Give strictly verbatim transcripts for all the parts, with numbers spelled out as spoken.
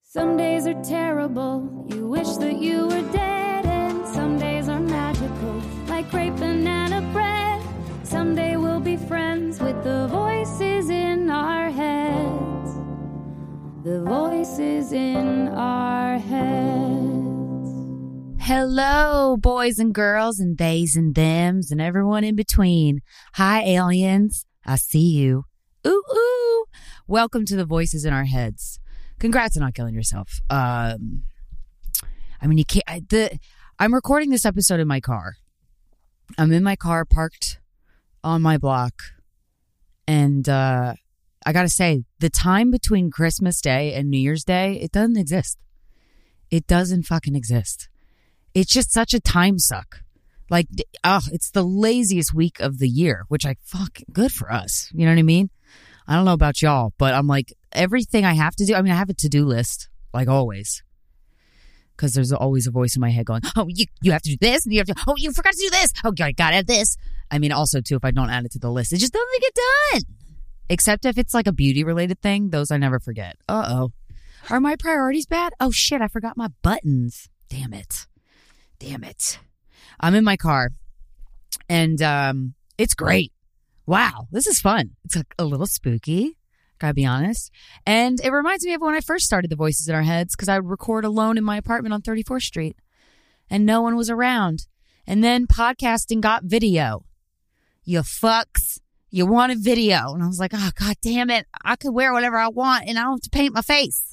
Some days are terrible, you wish that you were dead, and some days are magical, like great banana bread. Someday we'll be friends with the voices in our heads, the voices in our heads. Hello, boys and girls and theys and thems and everyone in between. Hi, aliens. I see you. Ooh, ooh. Welcome to the voices in our heads. Congrats on not killing yourself. Um, I mean, you can't. I, the I'm recording this episode in my car. I'm in my car, parked on my block, and uh, I gotta say, the time between Christmas Day and New Year's Day, it doesn't exist. It doesn't fucking exist. It's just such a time suck. Like, oh, it's the laziest week of the year, which I fuck good for us. You know what I mean? I don't know about y'all, but I'm like, everything I have to do, I mean, I have a to-do list, like always. Because there's always a voice in my head going, oh, you, you have to do this, and you have to, oh, you forgot to do this. Oh, I gotta add this. I mean, also, too, if I don't add it to the list, it just doesn't get done. Except if it's like a beauty-related thing, those I never forget. Uh-oh. Are my priorities bad? Oh, shit, I forgot my buttons. Damn it. Damn it. I'm in my car, and um, it's great. Wow, this is fun. It's a, a little spooky, gotta be honest. And it reminds me of when I first started the Voices in Our Heads, because I would record alone in my apartment on thirty-fourth Street, and no one was around. And then podcasting got video. You fucks. You wanted video. And I was like, oh, God damn it. I could wear whatever I want, and I don't have to paint my face.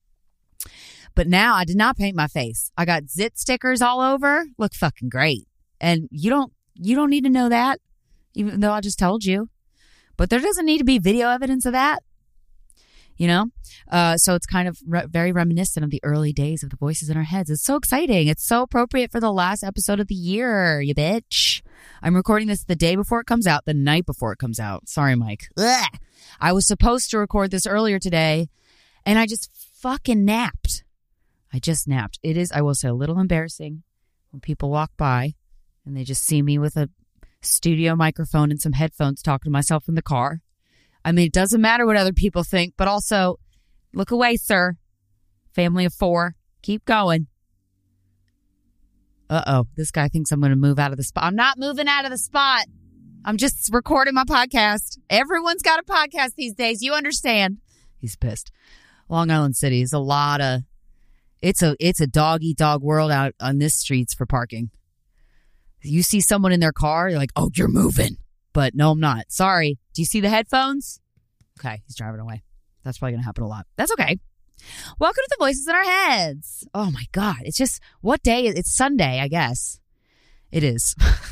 But now I did not paint my face. I got zit stickers all over. Look fucking great. And you don't you don't need to know that, even though I just told you. But there doesn't need to be video evidence of that. You know? Uh, so it's kind of re- very reminiscent of the early days of the Voices in Our Heads. It's so exciting. It's so appropriate for the last episode of the year, you bitch. I'm recording this the day before it comes out, the night before it comes out. Sorry, Mike. Ugh. I was supposed to record this earlier today, and I just fucking napped. I just napped. It is, I will say, a little embarrassing when people walk by and they just see me with a studio microphone and some headphones talking to myself in the car. I mean, it doesn't matter what other people think, but also, look away, sir. Family of four. Keep going. Uh-oh. This guy thinks I'm going to move out of the spot. I'm not moving out of the spot. I'm just recording my podcast. Everyone's got a podcast these days. You understand. He's pissed. Long Island City is a lot of... It's a it's a dog-eat-dog world out on this streets for parking. You see someone in their car, you're like, oh, you're moving. But no, I'm not. Sorry. Do you see the headphones? Okay, he's driving away. That's probably going to happen a lot. That's okay. Welcome to the Voices in Our Heads. Oh, my God. It's just, what day? It's Sunday, I guess. It is.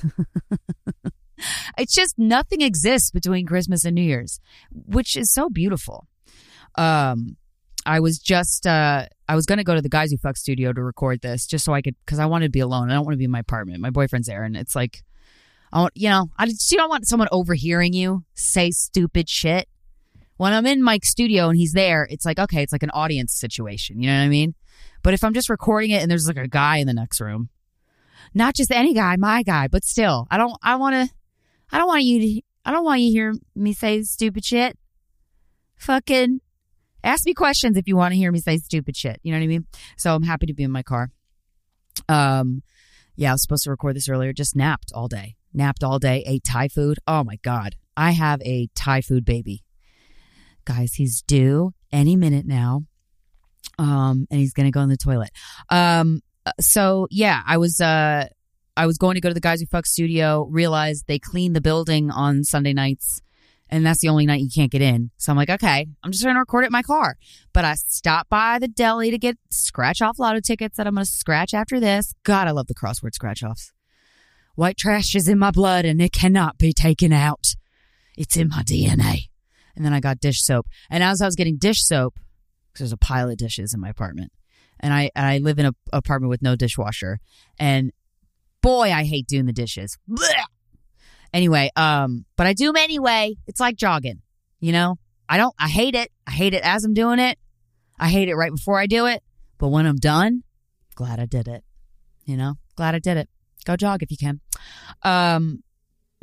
It's just nothing exists between Christmas and New Year's, which is so beautiful. Um... I was just, uh, I was going to go to the Guys Who Fuck studio to record this just so I could, because I wanted to be alone. I don't want to be in my apartment. My boyfriend's there, and it's like, I want, you know, I just, you don't want someone overhearing you say stupid shit. When I'm in Mike's studio and he's there, it's like, okay, it's like an audience situation. You know what I mean? But if I'm just recording it and there's like a guy in the next room, not just any guy, my guy, but still, I don't, I want to, I don't want you to, I don't want you to hear me say stupid shit. Fucking. Ask me questions if you want to hear me say stupid shit. You know what I mean? So I'm happy to be in my car. Um, yeah, I was supposed to record this earlier. Just napped all day. Napped all day. Ate Thai food. Oh, my God. I have a Thai food baby. Guys, he's due any minute now. Um, and he's going to go in the toilet. Um, so, yeah, I was... Uh, I was going to go to the Guys Who Fuck studio, realized they clean the building on Sunday nights. And that's the only night you can't get in. So I'm like, okay, I'm just going to record it in my car. But I stopped by the deli to get scratch-off lotto tickets that I'm going to scratch after this. God, I love the crossword scratch-offs. White trash is in my blood and it cannot be taken out. It's in my D N A. And then I got dish soap. And as I was getting dish soap, because there's a pile of dishes in my apartment. And I, and I live in an apartment with no dishwasher. And boy, I hate doing the dishes. Blech! Anyway, um, but I do them anyway. It's like jogging, you know? I don't, I hate it. I hate it as I'm doing it. I hate it right before I do it. But when I'm done, glad I did it. You know? Glad I did it. Go jog if you can. Um,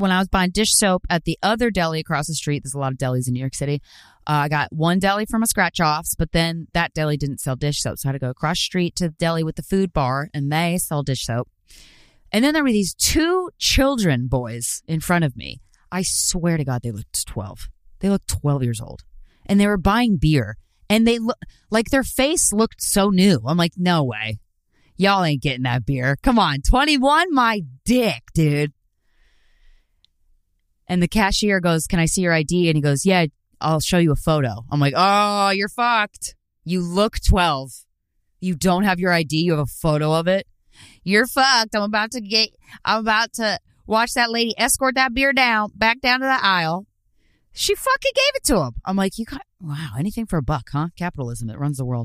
when I was buying dish soap at the other deli across the street, there's a lot of delis in New York City. Uh, I got one deli for my scratch-offs, but then that deli didn't sell dish soap. So I had to go across the street to the deli with the food bar, and they sell dish soap. And then there were these two children boys in front of me. I swear to God, they looked twelve. They looked twelve years old. And they were buying beer. And they look like their face looked so new. I'm like, no way. Y'all ain't getting that beer. Come on. twenty-one? My dick, dude. And the cashier goes, can I see your I D? And he goes, yeah, I'll show you a photo. I'm like, oh, you're fucked. You look twelve. You don't have your I D. You have a photo of it. You're fucked. I'm about to get, I'm about to watch that lady escort that beer down, back down to the aisle. She fucking gave it to him. I'm like, you got, wow, anything for a buck, huh? Capitalism, it runs the world.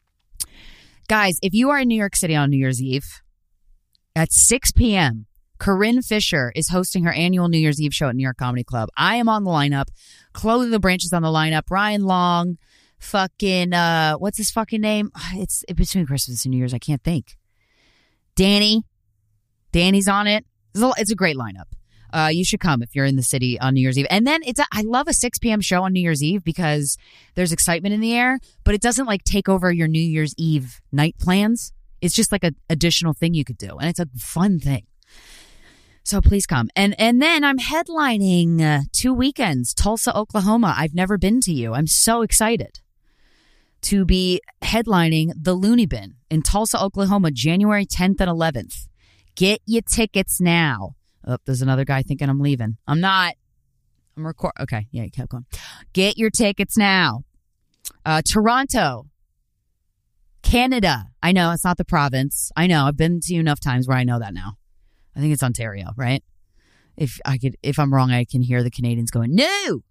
Guys, if you are in New York City on New Year's Eve at six p.m., Corinne Fisher is hosting her annual New Year's Eve show at New York Comedy Club. I am on the lineup. Chloe LeBranch is on the lineup. Ryan Long, fucking, uh, what's his fucking name? It's between Christmas and New Year's. I can't think. Danny. Danny's on it. It's a, it's a great lineup. Uh, you should come if you're in the city on New Year's Eve. And then it's a, I love a six p.m. show on New Year's Eve because there's excitement in the air, but it doesn't like take over your New Year's Eve night plans. It's just like an additional thing you could do. And it's a fun thing. So please come. And and then I'm headlining uh, two weekends, Tulsa, Oklahoma. I've never been to you. I'm so excited to be headlining the Looney Bin in Tulsa, Oklahoma, January tenth and eleventh. Get your tickets now. Oh, there's another guy thinking I'm leaving. I'm not. I'm record. Okay. Yeah, you kept going. Get your tickets now. Uh, Toronto, Canada. I know it's not the province. I know. I've been to you enough times where I know that now. I think it's Ontario, right? If I could, if I'm wrong, I can hear the Canadians going, no.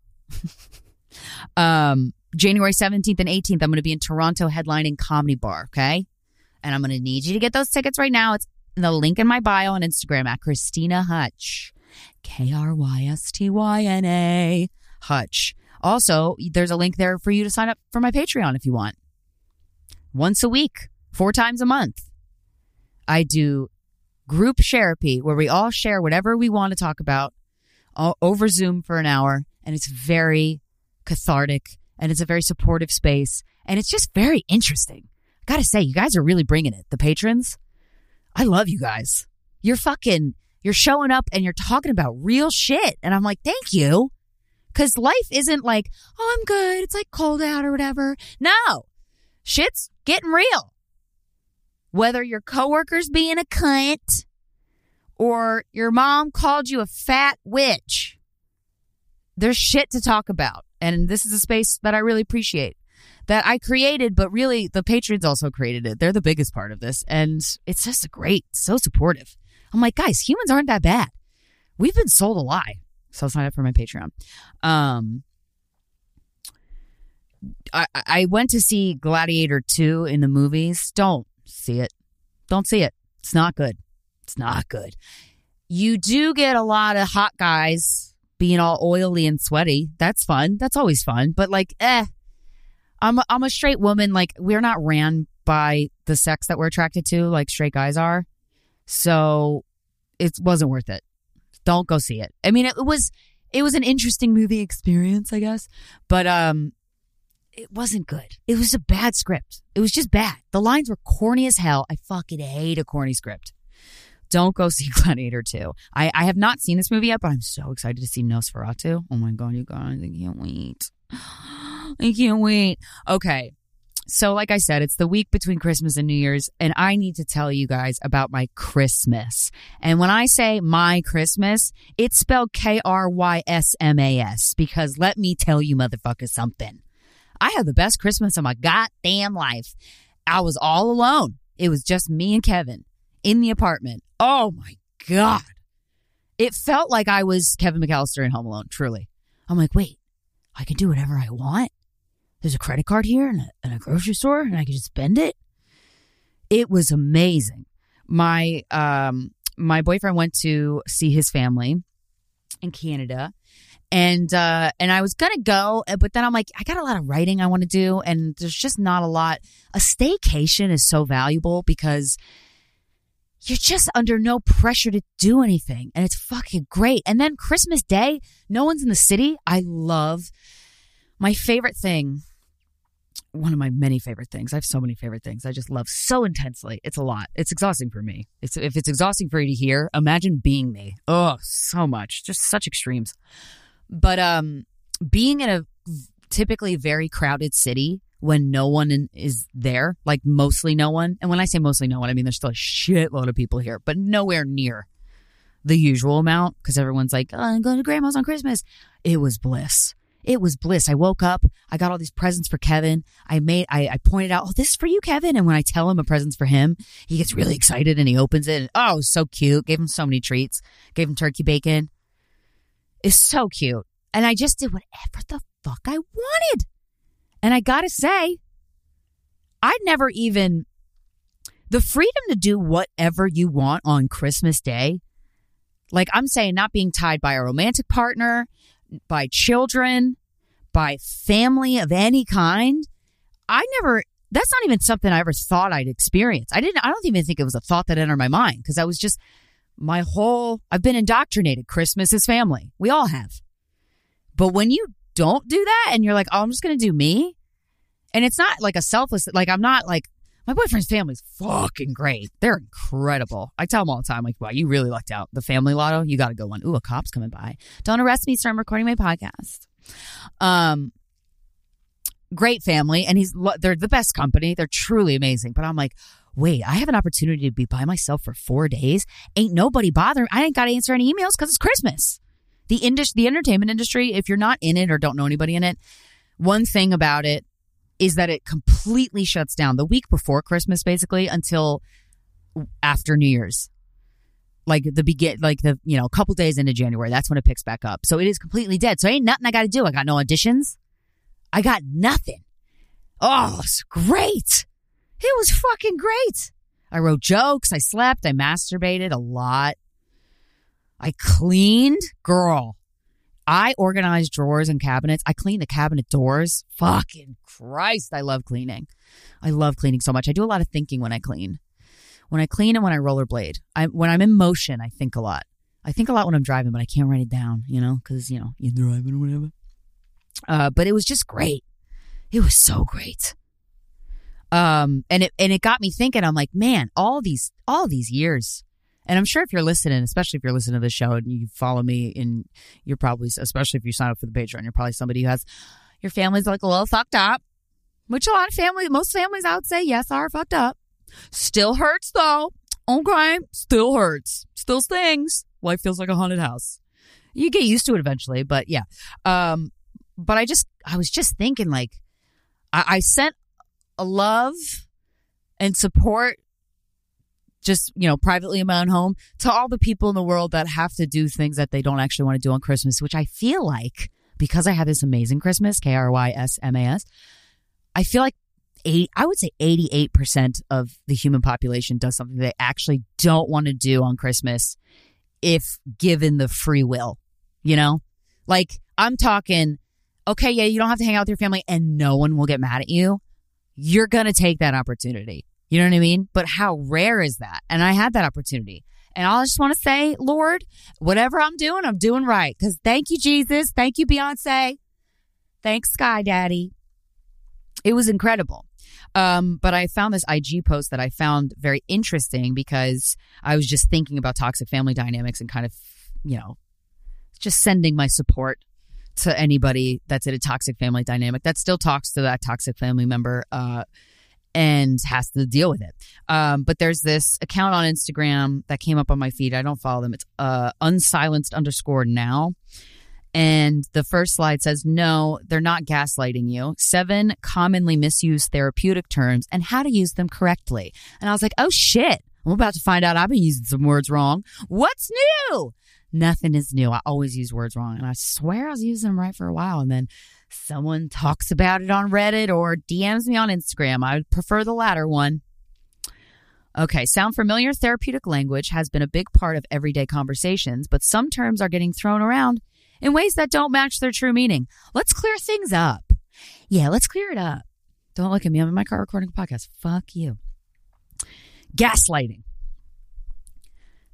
um, January seventeenth and eighteenth, I'm going to be in Toronto headlining Comedy Bar, okay? And I'm going to need you to get those tickets right now. It's the link in my bio on Instagram at Christina Hutch. K R Y S T Y N A. Hutch. Also, there's a link there for you to sign up for my Patreon if you want. Once a week, four times a month, I do group therapy where we all share whatever we want to talk about over Zoom for an hour. And it's very cathartic and it's a very supportive space. And it's just very interesting. I gotta say, you guys are really bringing it. The patrons, I love you guys. You're fucking, you're showing up and you're talking about real shit. And I'm like, thank you. Because life isn't like, oh, I'm good. It's like cold out or whatever. No. Shit's getting real. Whether your coworker's being a cunt or your mom called you a fat witch, there's shit to talk about. And this is a space that I really appreciate, that I created, but really the patrons also created it. They're the biggest part of this. And it's just great, so supportive. I'm like, guys, humans aren't that bad. We've been sold a lie. So sign up for my Patreon. Um, I, I went to see Gladiator two in the movies. Don't see it. Don't see it. It's not good. It's not good. You do get a lot of hot guys being all oily and sweaty. That's fun. That's always fun. But like, eh, I'm a, I'm a straight woman. Like, we're not ran by the sex that we're attracted to like straight guys are. So it wasn't worth it. Don't go see it. I mean, it was it was an interesting movie experience, I guess. But um, it wasn't good. It was a bad script. It was just bad. The lines were corny as hell. I fucking hate a corny script. Don't go see Gladiator two. I, I have not seen this movie yet, but I'm so excited to see Nosferatu. Oh my God, you guys, I can't wait. I can't wait. Okay. So like I said, it's the week between Christmas and New Year's, and I need to tell you guys about my Christmas. And when I say my Christmas, it's spelled K R Y S M A S, because let me tell you motherfuckers something. I had the best Christmas of my goddamn life. I was all alone. It was just me and Kevin in the apartment. Oh my God. It felt like I was Kevin McAllister in Home Alone, truly. I'm like, wait, I can do whatever I want. There's a credit card here and a, and a grocery store and I can just spend it. It was amazing. My um my boyfriend went to see his family in Canada, and uh, and I was gonna go, but then I'm like, I got a lot of writing I want to do, and there's just not a lot. A staycation is so valuable because you're just under no pressure to do anything. And it's fucking great. And then Christmas Day, no one's in the city. I love my favorite thing. One of my many favorite things. I have so many favorite things. I just love so intensely. It's a lot. It's exhausting for me. It's if it's exhausting for you to hear, imagine being me. Oh, so much. Just such extremes. But um, being in a typically very crowded city when no one in, is there, like mostly no one. And when I say mostly no one, I mean there's still a shitload of people here, but nowhere near the usual amount because everyone's like, oh, I'm going to grandma's on Christmas. It was bliss. It was bliss. I woke up. I got all these presents for Kevin. I made. I, I pointed out, oh, this is for you, Kevin. And when I tell him a present's for him, he gets really excited and he opens it. And, oh, it was so cute. Gave him so many treats. Gave him turkey bacon. It's so cute. And I just did whatever the fuck I wanted. And I gotta say, I'd never even, the freedom to do whatever you want on Christmas Day, like I'm saying, not being tied by a romantic partner, by children, by family of any kind, I never, that's not even something I ever thought I'd experience. I didn't, I don't even think it was a thought that entered my mind because I was just, my whole, I've been indoctrinated. Christmas is family. We all have. But when you don't do that and you're like, oh, I'm just going to do me. And it's not like a selfless, like I'm not like, my boyfriend's family's fucking great. They're incredible. I tell them all the time, like, wow, you really lucked out. The family lotto, you got to go one. Ooh, a cop's coming by. Don't arrest me, sir. I'm recording my podcast. Um, great family. And he's, they're the best company. They're truly amazing. But I'm like, wait, I have an opportunity to be by myself for four days. Ain't nobody bothering. I ain't got to answer any emails because it's Christmas. The indus- the entertainment industry, if you're not in it or don't know anybody in it, one thing about it is that it completely shuts down the week before Christmas, basically, until after New Year's. Like the begin, like the, you know, a couple days into January. That's when it picks back up. So it is completely dead. So ain't nothing I got to do. I got no auditions. I got nothing. Oh, it's great. It was fucking great. I wrote jokes. I slept. I masturbated a lot. I cleaned. Girl. I organized drawers and cabinets. I cleaned the cabinet doors. Fucking Christ. I love cleaning. I love cleaning so much. I do a lot of thinking when I clean. When I clean and when I rollerblade. I, when I'm in motion, I think a lot. I think a lot when I'm driving, but I can't write it down, you know, because, you know, you're driving or whatever. Uh, but it was just great. It was so great. Um, and it and it got me thinking. I'm like, man, all these all these years. And I'm sure if you're listening, especially if you're listening to this show and you follow me, and you're probably, especially if you sign up for the Patreon, you're probably somebody who has, your family's like a little fucked up, which a lot of families, most families I would say, yes, are fucked up. Still hurts though. Okay. Still hurts. Still stings. Life feels like a haunted house. You get used to it eventually, but yeah. Um, but I just, I was just thinking like, I, I sent a love and support just, you know, privately in my own home to all the people in the world that have to do things that they don't actually want to do on Christmas, which I feel like, because I have this amazing Christmas, K R Y S M A S, I feel like eight, I would say eighty-eight percent of the human population does something they actually don't want to do on Christmas if given the free will, you know? Like, I'm talking, okay, yeah, you don't have to hang out with your family and no one will get mad at you. You're going to take that opportunity. You know what I mean? But how rare is that? And I had that opportunity. And I just want to say, Lord, whatever I'm doing, I'm doing right. Because thank you, Jesus. Thank you, Beyonce. Thanks, Sky Daddy. It was incredible. Um, but I found this I G post that I found very interesting because I was just thinking about toxic family dynamics and kind of, you know, just sending my support to anybody that's in a toxic family dynamic that still talks to that toxic family member, uh, and has to deal with it. Um, but there's this account on Instagram that came up on my feed. I don't follow them. It's uh, unsilenced underscore now. And the first slide says, no, they're not gaslighting you. Seven commonly misused therapeutic terms and how to use them correctly. And I was like, oh shit, I'm about to find out I've been using some words wrong. What's new? Nothing is new. I always use words wrong. And I swear I was using them right for a while. And then someone talks about it on Reddit or D Ms me on Instagram. I would prefer the latter one. Okay, sound familiar? Therapeutic language has been a big part of everyday conversations, but some terms are getting thrown around in ways that don't match their true meaning. Let's clear things up. Yeah, let's clear it up. Don't look at me. I'm in my car recording a podcast. Fuck you. Gaslighting.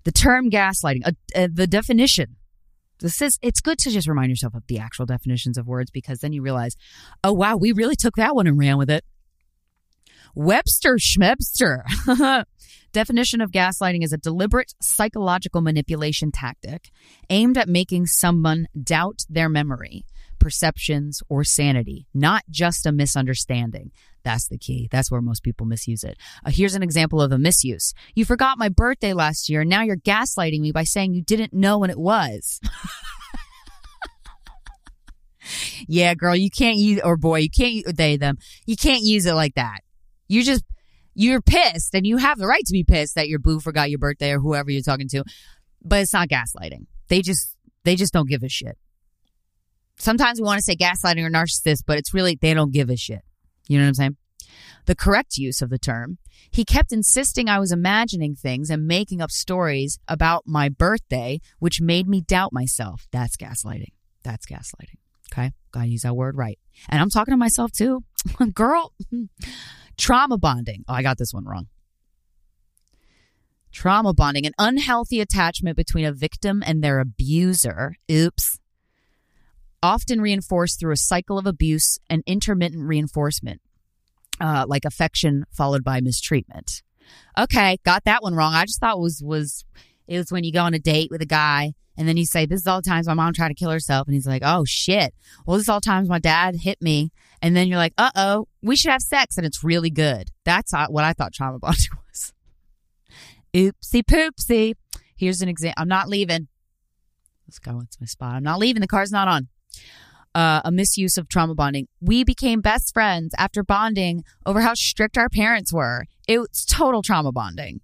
The term gaslighting, uh, uh, the definition. This is, it's good to just remind yourself of the actual definitions of words, because then you realize, oh, wow, we really took that one and ran with it. Webster Schmebster. Definition of gaslighting is a deliberate psychological manipulation tactic aimed at making someone doubt their memory, perceptions, or sanity, not just a misunderstanding. That's the key. That's where most people misuse it. Uh, here's an example of a misuse. You forgot my birthday last year, and now you're gaslighting me by saying you didn't know when it was. Yeah, girl, you can't use, or boy, you can't, they, them, you can't use it like that. You just, you're pissed, and you have the right to be pissed that your boo forgot your birthday or whoever you're talking to, but it's not gaslighting. They just, they just don't give a shit. Sometimes we want to say gaslighting or narcissist, but it's really, they don't give a shit. You know what I'm saying? The correct use of the term: he kept insisting I was imagining things and making up stories about my birthday, which made me doubt myself. That's gaslighting. That's gaslighting. Okay? Gotta use that word right. And I'm talking to myself too. Girl. Trauma bonding. Oh, I got this one wrong. Trauma bonding, an unhealthy attachment between a victim and their abuser. Oops. Often reinforced through a cycle of abuse and intermittent reinforcement, uh, like affection followed by mistreatment. Okay, got that one wrong. I just thought it was, was it was when you go on a date with a guy and then you say, this is all the times my mom tried to kill herself. And he's like, oh, shit. Well, this is all the times my dad hit me. And then you're like, uh-oh, we should have sex. And it's really good. That's what I thought trauma bonding was. Oopsie poopsie. Here's an example. I'm not leaving. Let's go. It's my spot. I'm not leaving. The car's not on. Uh, a misuse of trauma bonding. We became best friends after bonding over how strict our parents were. It's total trauma bonding.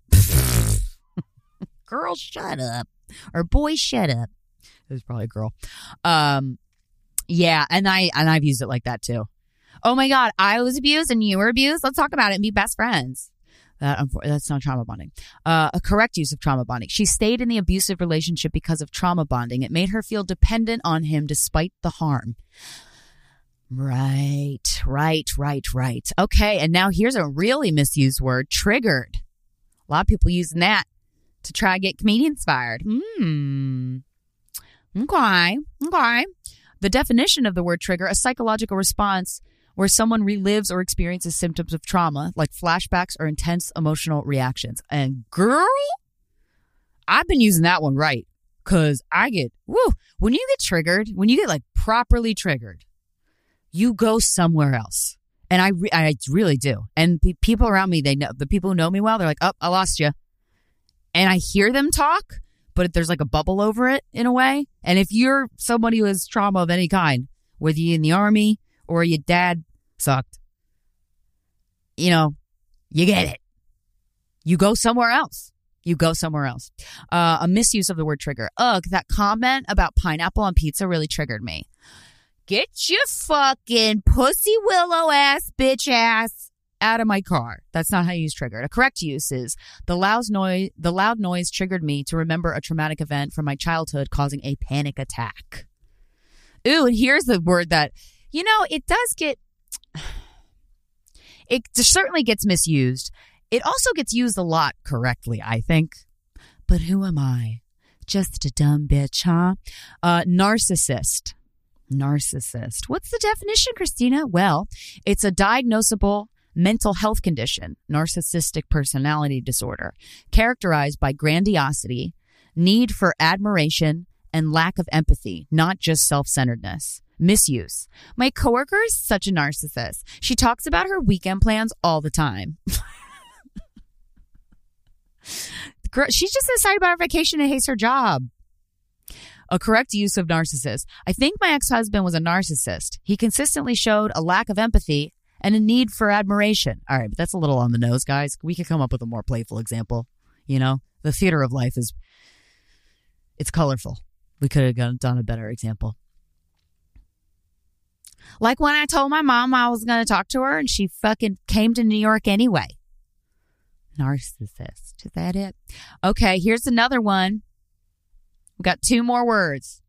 Girl, shut up. Or boy, shut up. It was probably a girl. Um, yeah, and I and I've used it like that too. Oh my God, I was abused and you were abused. Let's talk about it and be best friends. That that's not trauma bonding. Uh, a correct use of trauma bonding. She stayed in the abusive relationship because of trauma bonding. It made her feel dependent on him despite the harm. Right, right, right, right. Okay, and now here's a really misused word: triggered. A lot of people using that to try to get comedians fired. Hmm. Okay, okay. The definition of the word trigger: a psychological response where someone relives or experiences symptoms of trauma, like flashbacks or intense emotional reactions. And girl, I've been using that one right, because I get, woo, when you get triggered, when you get like properly triggered, you go somewhere else. And I, re- I really do. And pe- people around me, they know, the people who know me well, they're like, oh, I lost you. And I hear them talk, but there's like a bubble over it in a way. And if you're somebody who has trauma of any kind, whether you're in the army or your dad sucked, you know, you get it. You go somewhere else. You go somewhere else. Uh, a misuse of the word trigger. Ugh, that comment about pineapple on pizza really triggered me. Get your fucking pussy willow ass bitch ass out of my car. That's not how you use triggered. A correct use is the loud noise. The loud noise triggered me to remember a traumatic event from my childhood, causing a panic attack. Ooh, and here's the word that, you know, it does get, it certainly gets misused. It also gets used a lot correctly, I think. But who am I? Just a dumb bitch, huh? Uh, narcissist. Narcissist. What's the definition, Christina? Well, it's a diagnosable mental health condition, narcissistic personality disorder, characterized by grandiosity, need for admiration, and lack of empathy, not just self-centeredness. Misuse. My coworker is such a narcissist. She talks about her weekend plans all the time. Girl, she's just excited about her vacation and hates her job. A correct use of narcissist. I think my ex-husband was a narcissist. He consistently showed a lack of empathy and a need for admiration. All right, but that's a little on the nose, guys. We could come up with a more playful example. You know, the theater of life is, it's colorful. We could have done a better example. Like when I told my mom I was going to talk to her and she fucking came to New York anyway. Narcissist. Is that it? Okay, here's another one. We've got two more words.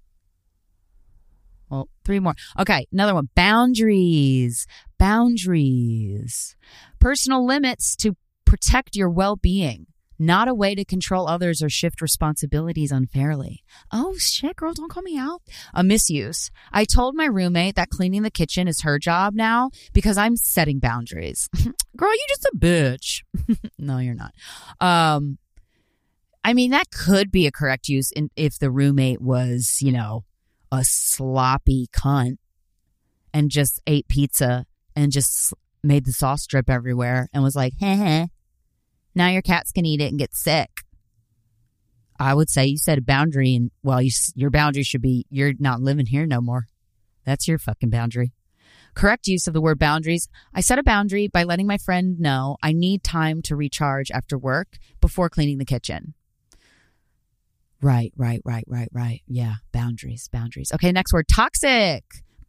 Well, three more. Okay, another one. Boundaries. Boundaries. Personal limits to protect your well-being, not a way to control others or shift responsibilities unfairly. Oh, shit, girl, don't call me out. A misuse. I told my roommate that cleaning the kitchen is her job now because I'm setting boundaries. Girl, you just a bitch. No, you're not. Um, I mean, that could be a correct use in, if the roommate was, you know, a sloppy cunt and just ate pizza and just made the sauce drip everywhere and was like, heh heh. Now your cats can eat it and get sick. I would say you set a boundary, and well, you, your boundary should be you're not living here no more. That's your fucking boundary. Correct use of the word boundaries. I set a boundary by letting my friend know I need time to recharge after work before cleaning the kitchen. Right, right, right, right, right. Yeah, boundaries, boundaries. Okay, next word, toxic.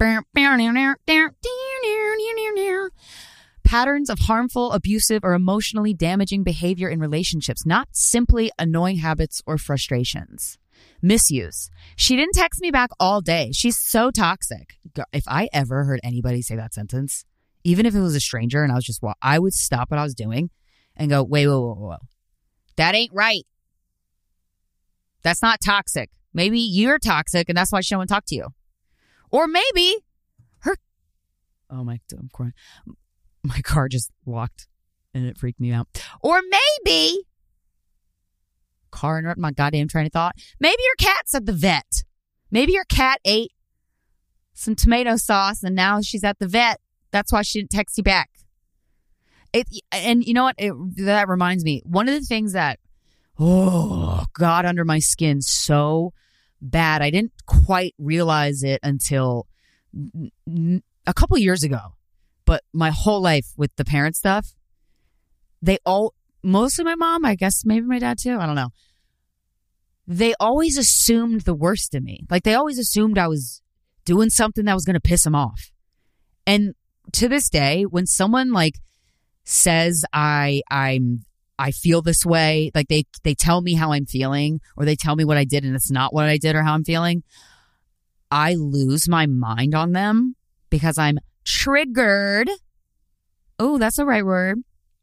Patterns of harmful, abusive, or emotionally damaging behavior in relationships, not simply annoying habits or frustrations. Misuse. She didn't text me back all day. She's so toxic. If I ever heard anybody say that sentence, even if it was a stranger and I was just, well, I would stop what I was doing and go, wait, whoa, whoa, whoa. That ain't right. That's not toxic. Maybe you're toxic and that's why she don't want to talk to you. Or maybe her, oh my, I'm crying. My car just locked and it freaked me out. Or maybe, car interrupt my goddamn train of thought. Maybe your cat's at the vet. Maybe your cat ate some tomato sauce and now she's at the vet. That's why she didn't text you back. It, and you know what? It, that reminds me. One of the things that, oh, got under my skin so bad. I didn't quite realize it until n- a couple years ago. But my whole life with the parent stuff, they all, mostly my mom, I guess maybe my dad too, I don't know. They always assumed the worst in me. Like they always assumed I was doing something that was going to piss them off. And to this day, when someone like says I, I'm, I feel this way, like they, they tell me how I'm feeling or they tell me what I did and it's not what I did or how I'm feeling, I lose my mind on them because I'm triggered. Oh, that's the right word.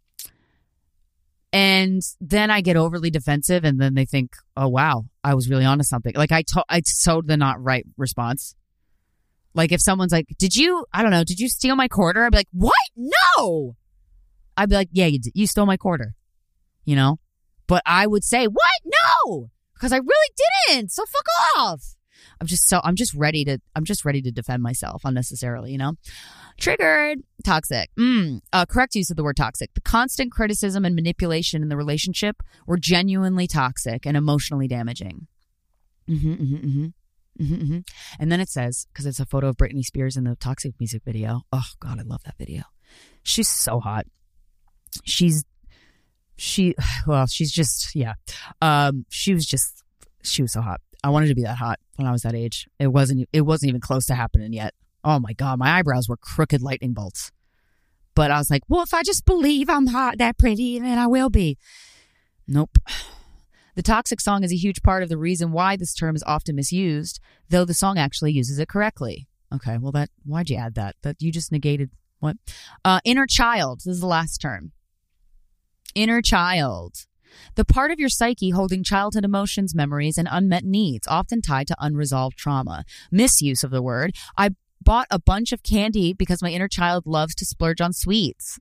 And then I get overly defensive and then they think, oh, wow, I was really onto something. Like I told, I told the not right response. Like if someone's like, did you, I don't know, did you steal my quarter? I'd be like, what? No. I'd be like, yeah, you did. You stole my quarter, you know? But I would say, what? No, because I really didn't. So fuck off. I'm just so, I'm just ready to, I'm just ready to defend myself unnecessarily, you know? Triggered. Toxic. Mm, uh, correct use of the word toxic. The constant criticism and manipulation in the relationship were genuinely toxic and emotionally damaging. Mm-hmm, mm-hmm, mm-hmm. Mm-hmm, mm-hmm. And then it says, because it's a photo of Britney Spears in the Toxic music video. Oh, God, I love that video. She's so hot. She's, she, well, she's just, yeah. Um, she was just, she was so hot. I wanted to be that hot when I was that age. It wasn't, it wasn't even close to happening yet. Oh my God, my eyebrows were crooked lightning bolts. But I was like, well, if I just believe I'm hot, that pretty, then I will be. Nope. The toxic song is a huge part of the reason why this term is often misused, though the song actually uses it correctly. Okay, well, that, why'd you add that? That you just negated what? Uh, inner child. This is the last term. Inner child. The part of your psyche holding childhood emotions, memories, and unmet needs, often tied to unresolved trauma. Misuse of the word. I bought a bunch of candy because my inner child loves to splurge on sweets.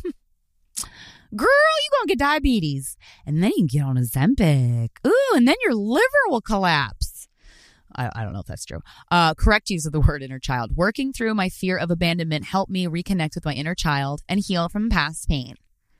Girl, you gonna get diabetes. And then you can get on Ozempic. Ooh, and then your liver will collapse. I, I don't know if that's true. Uh, correct use of the word inner child. Working through my fear of abandonment helped me reconnect with my inner child and heal from past pain.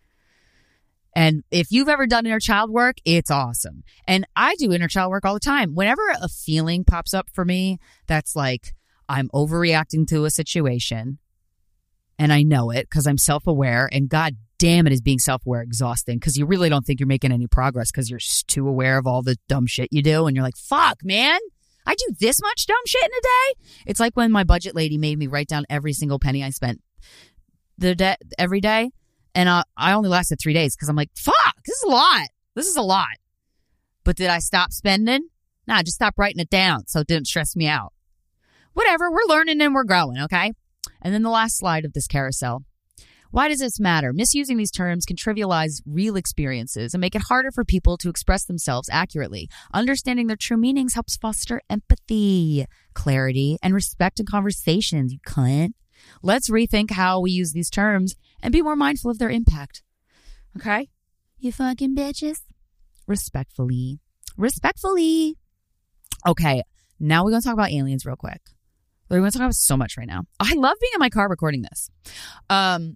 And if you've ever done inner child work, it's awesome. And I do inner child work all the time. Whenever a feeling pops up for me, that's like I'm overreacting to a situation and I know it because I'm self-aware, and God damn it is being self-aware exhausting because you really don't think you're making any progress because you're too aware of all the dumb shit you do. And you're like, fuck, man, I do this much dumb shit in a day. It's like when my budget lady made me write down every single penny I spent the day, every day. And uh, I only lasted three days because I'm like, fuck, this is a lot. This is a lot. But did I stop spending? Nah, just stop writing it down so it didn't stress me out. Whatever, we're learning and we're growing, okay? And then the last slide of this carousel. Why does this matter? Misusing these terms can trivialize real experiences and make it harder for people to express themselves accurately. Understanding their true meanings helps foster empathy, clarity, and respect in conversations, you cunt. Let's rethink how we use these terms and be more mindful of their impact. Okay? You fucking bitches. Respectfully. Respectfully. Okay, now we're going to talk about aliens real quick. We're going to talk about so much right now. I love being in my car recording this. Um...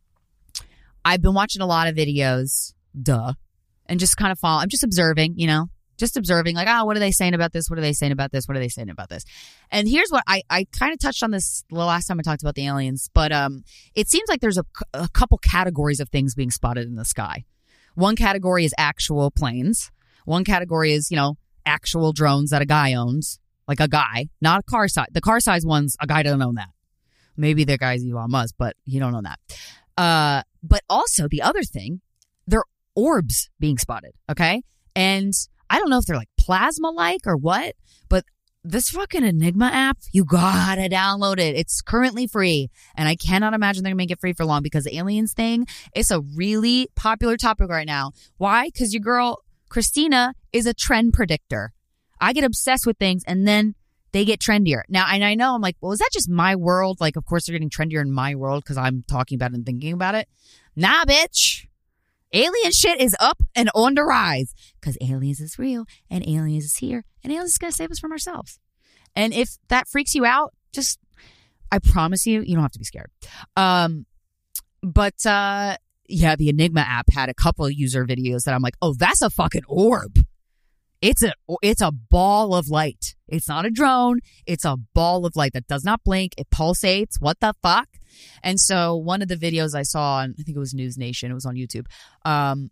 I've been watching a lot of videos, duh, and just kind of follow. I'm just observing, you know, just observing like, oh, what are they saying about this? What are they saying about this? What are they saying about this? And here's what I, I kind of touched on this the last time I talked about the aliens, but um, it seems like there's a, a couple categories of things being spotted in the sky. One category is actual planes. One category is, you know, actual drones that a guy owns, like a guy, not a car size. The car size ones, a guy doesn't own that. Maybe the guy's Elon Musk, but he don't own that. Uh, but also the other thing, they're orbs being spotted, okay? And I don't know if they're like plasma-like or what, but this fucking Enigma app, you gotta download it. It's currently free, and I cannot imagine they're gonna make it free for long because the aliens thing, it's a really popular topic right now. Why? Because your girl, Christina, is a trend predictor. I get obsessed with things, and then they get trendier. Now, and I know I'm like, well, is that just my world? Like, of course, they're getting trendier in my world because I'm talking about it and thinking about it. Nah, bitch. Alien shit is up and on the rise because aliens is real and aliens is here and aliens is going to save us from ourselves. And if that freaks you out, just, I promise you, you don't have to be scared. Um, but, uh, yeah, the Enigma app had a couple of user videos that I'm like, oh, that's a fucking orb. It's a it's a ball of light. It's not a drone. It's a ball of light that does not blink. It pulsates. What the fuck? And so one of the videos I saw, on, I think it was News Nation. It was on YouTube. Um,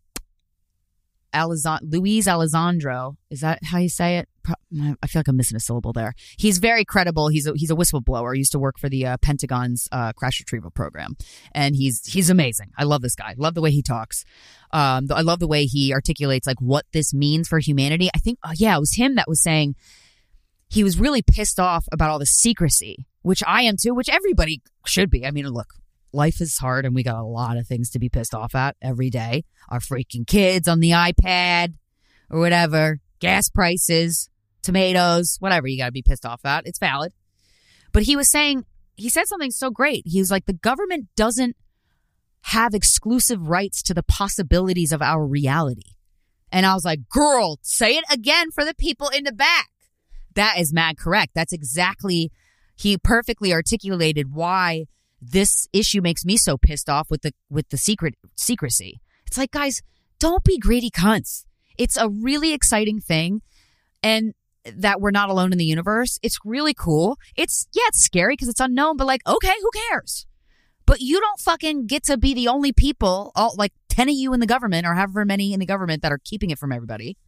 Alizon- Luis Alessandro. Is that how you say it? I feel like I'm missing a syllable there. He's very credible. He's a, he's a whistleblower. He used to work for the uh, Pentagon's uh, crash retrieval program. And he's he's amazing. I love this guy. Love the way he talks. Um, I love the way he articulates like what this means for humanity. I think, oh, yeah, it was him that was saying he was really pissed off about all the secrecy, which I am too, which everybody should be. I mean, look, life is hard and we got a lot of things to be pissed off at every day. Our freaking kids on the iPad or whatever, gas prices, tomatoes, whatever you got to be pissed off at. It's valid. But he was saying, he said something so great. He was like, the government doesn't have exclusive rights to the possibilities of our reality. And I was like, girl, say it again for the people in the back. That is mad correct. That's exactly, he perfectly articulated why this issue makes me so pissed off with the with the secret secrecy. It's like, guys, don't be greedy cunts. It's a really exciting thing, and that we're not alone in the universe. It's really cool. It's, yeah, it's scary because it's unknown, but like, okay, who cares? But you don't fucking get to be the only people, all like ten of you in the government or however many in the government that are keeping it from everybody.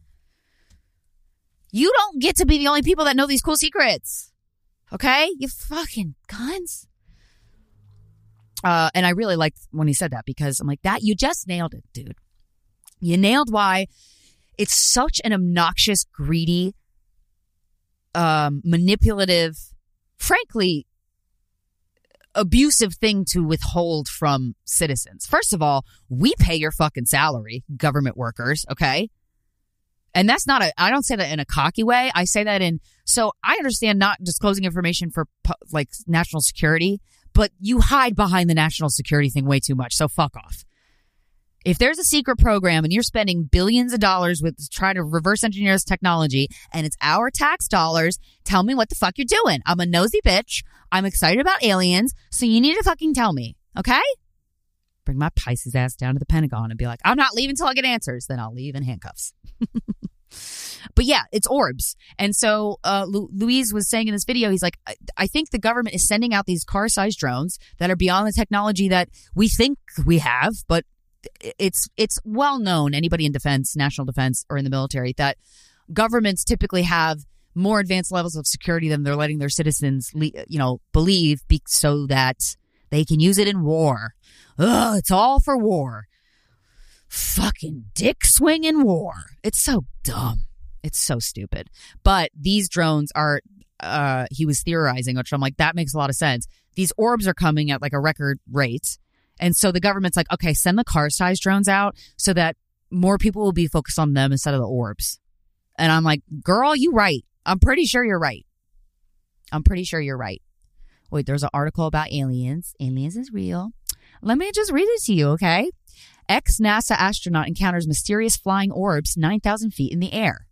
You don't get to be the only people that know these cool secrets. Okay? You fucking cunts. Uh, and I really liked when he said that because I'm like, that, you just nailed it, dude. You nailed why it's such an obnoxious, greedy, um, manipulative, frankly, abusive thing to withhold from citizens. First of all, we pay your fucking salary, government workers, okay? And that's not a, I don't say that in a cocky way. I say that in, so I understand not disclosing information for like national security, but you hide behind the national security thing way too much. So fuck off. If there's a secret program and you're spending billions of dollars with trying to reverse engineer this technology and it's our tax dollars, tell me what the fuck you're doing. I'm a nosy bitch. I'm excited about aliens. So you need to fucking tell me. Okay? Bring my Pisces ass down to the Pentagon and be like, I'm not leaving until I get answers. Then I'll leave in handcuffs. But yeah, it's orbs. And so uh, Lu- Louise was saying in this video, he's like, I-, I think the government is sending out these car-sized drones that are beyond the technology that we think we have, but it's it's well known, anybody in defense, national defense, or in the military, that governments typically have more advanced levels of security than they're letting their citizens, le- you know, believe, be- so that they can use it in war. Ugh, it's all for war. Fucking dick swinging war. It's so dumb. It's so stupid. But these drones are, uh, he was theorizing, which I'm like, that makes a lot of sense. These orbs are coming at like a record rate. And so the government's like, okay, send the car-sized drones out so that more people will be focused on them instead of the orbs. And I'm like, girl, you right. I'm pretty sure you're right. I'm pretty sure you're right. Wait, there's an article about aliens. Aliens is real. Let me just read it to you, okay? Ex-NASA astronaut encounters mysterious flying orbs nine thousand feet in the air.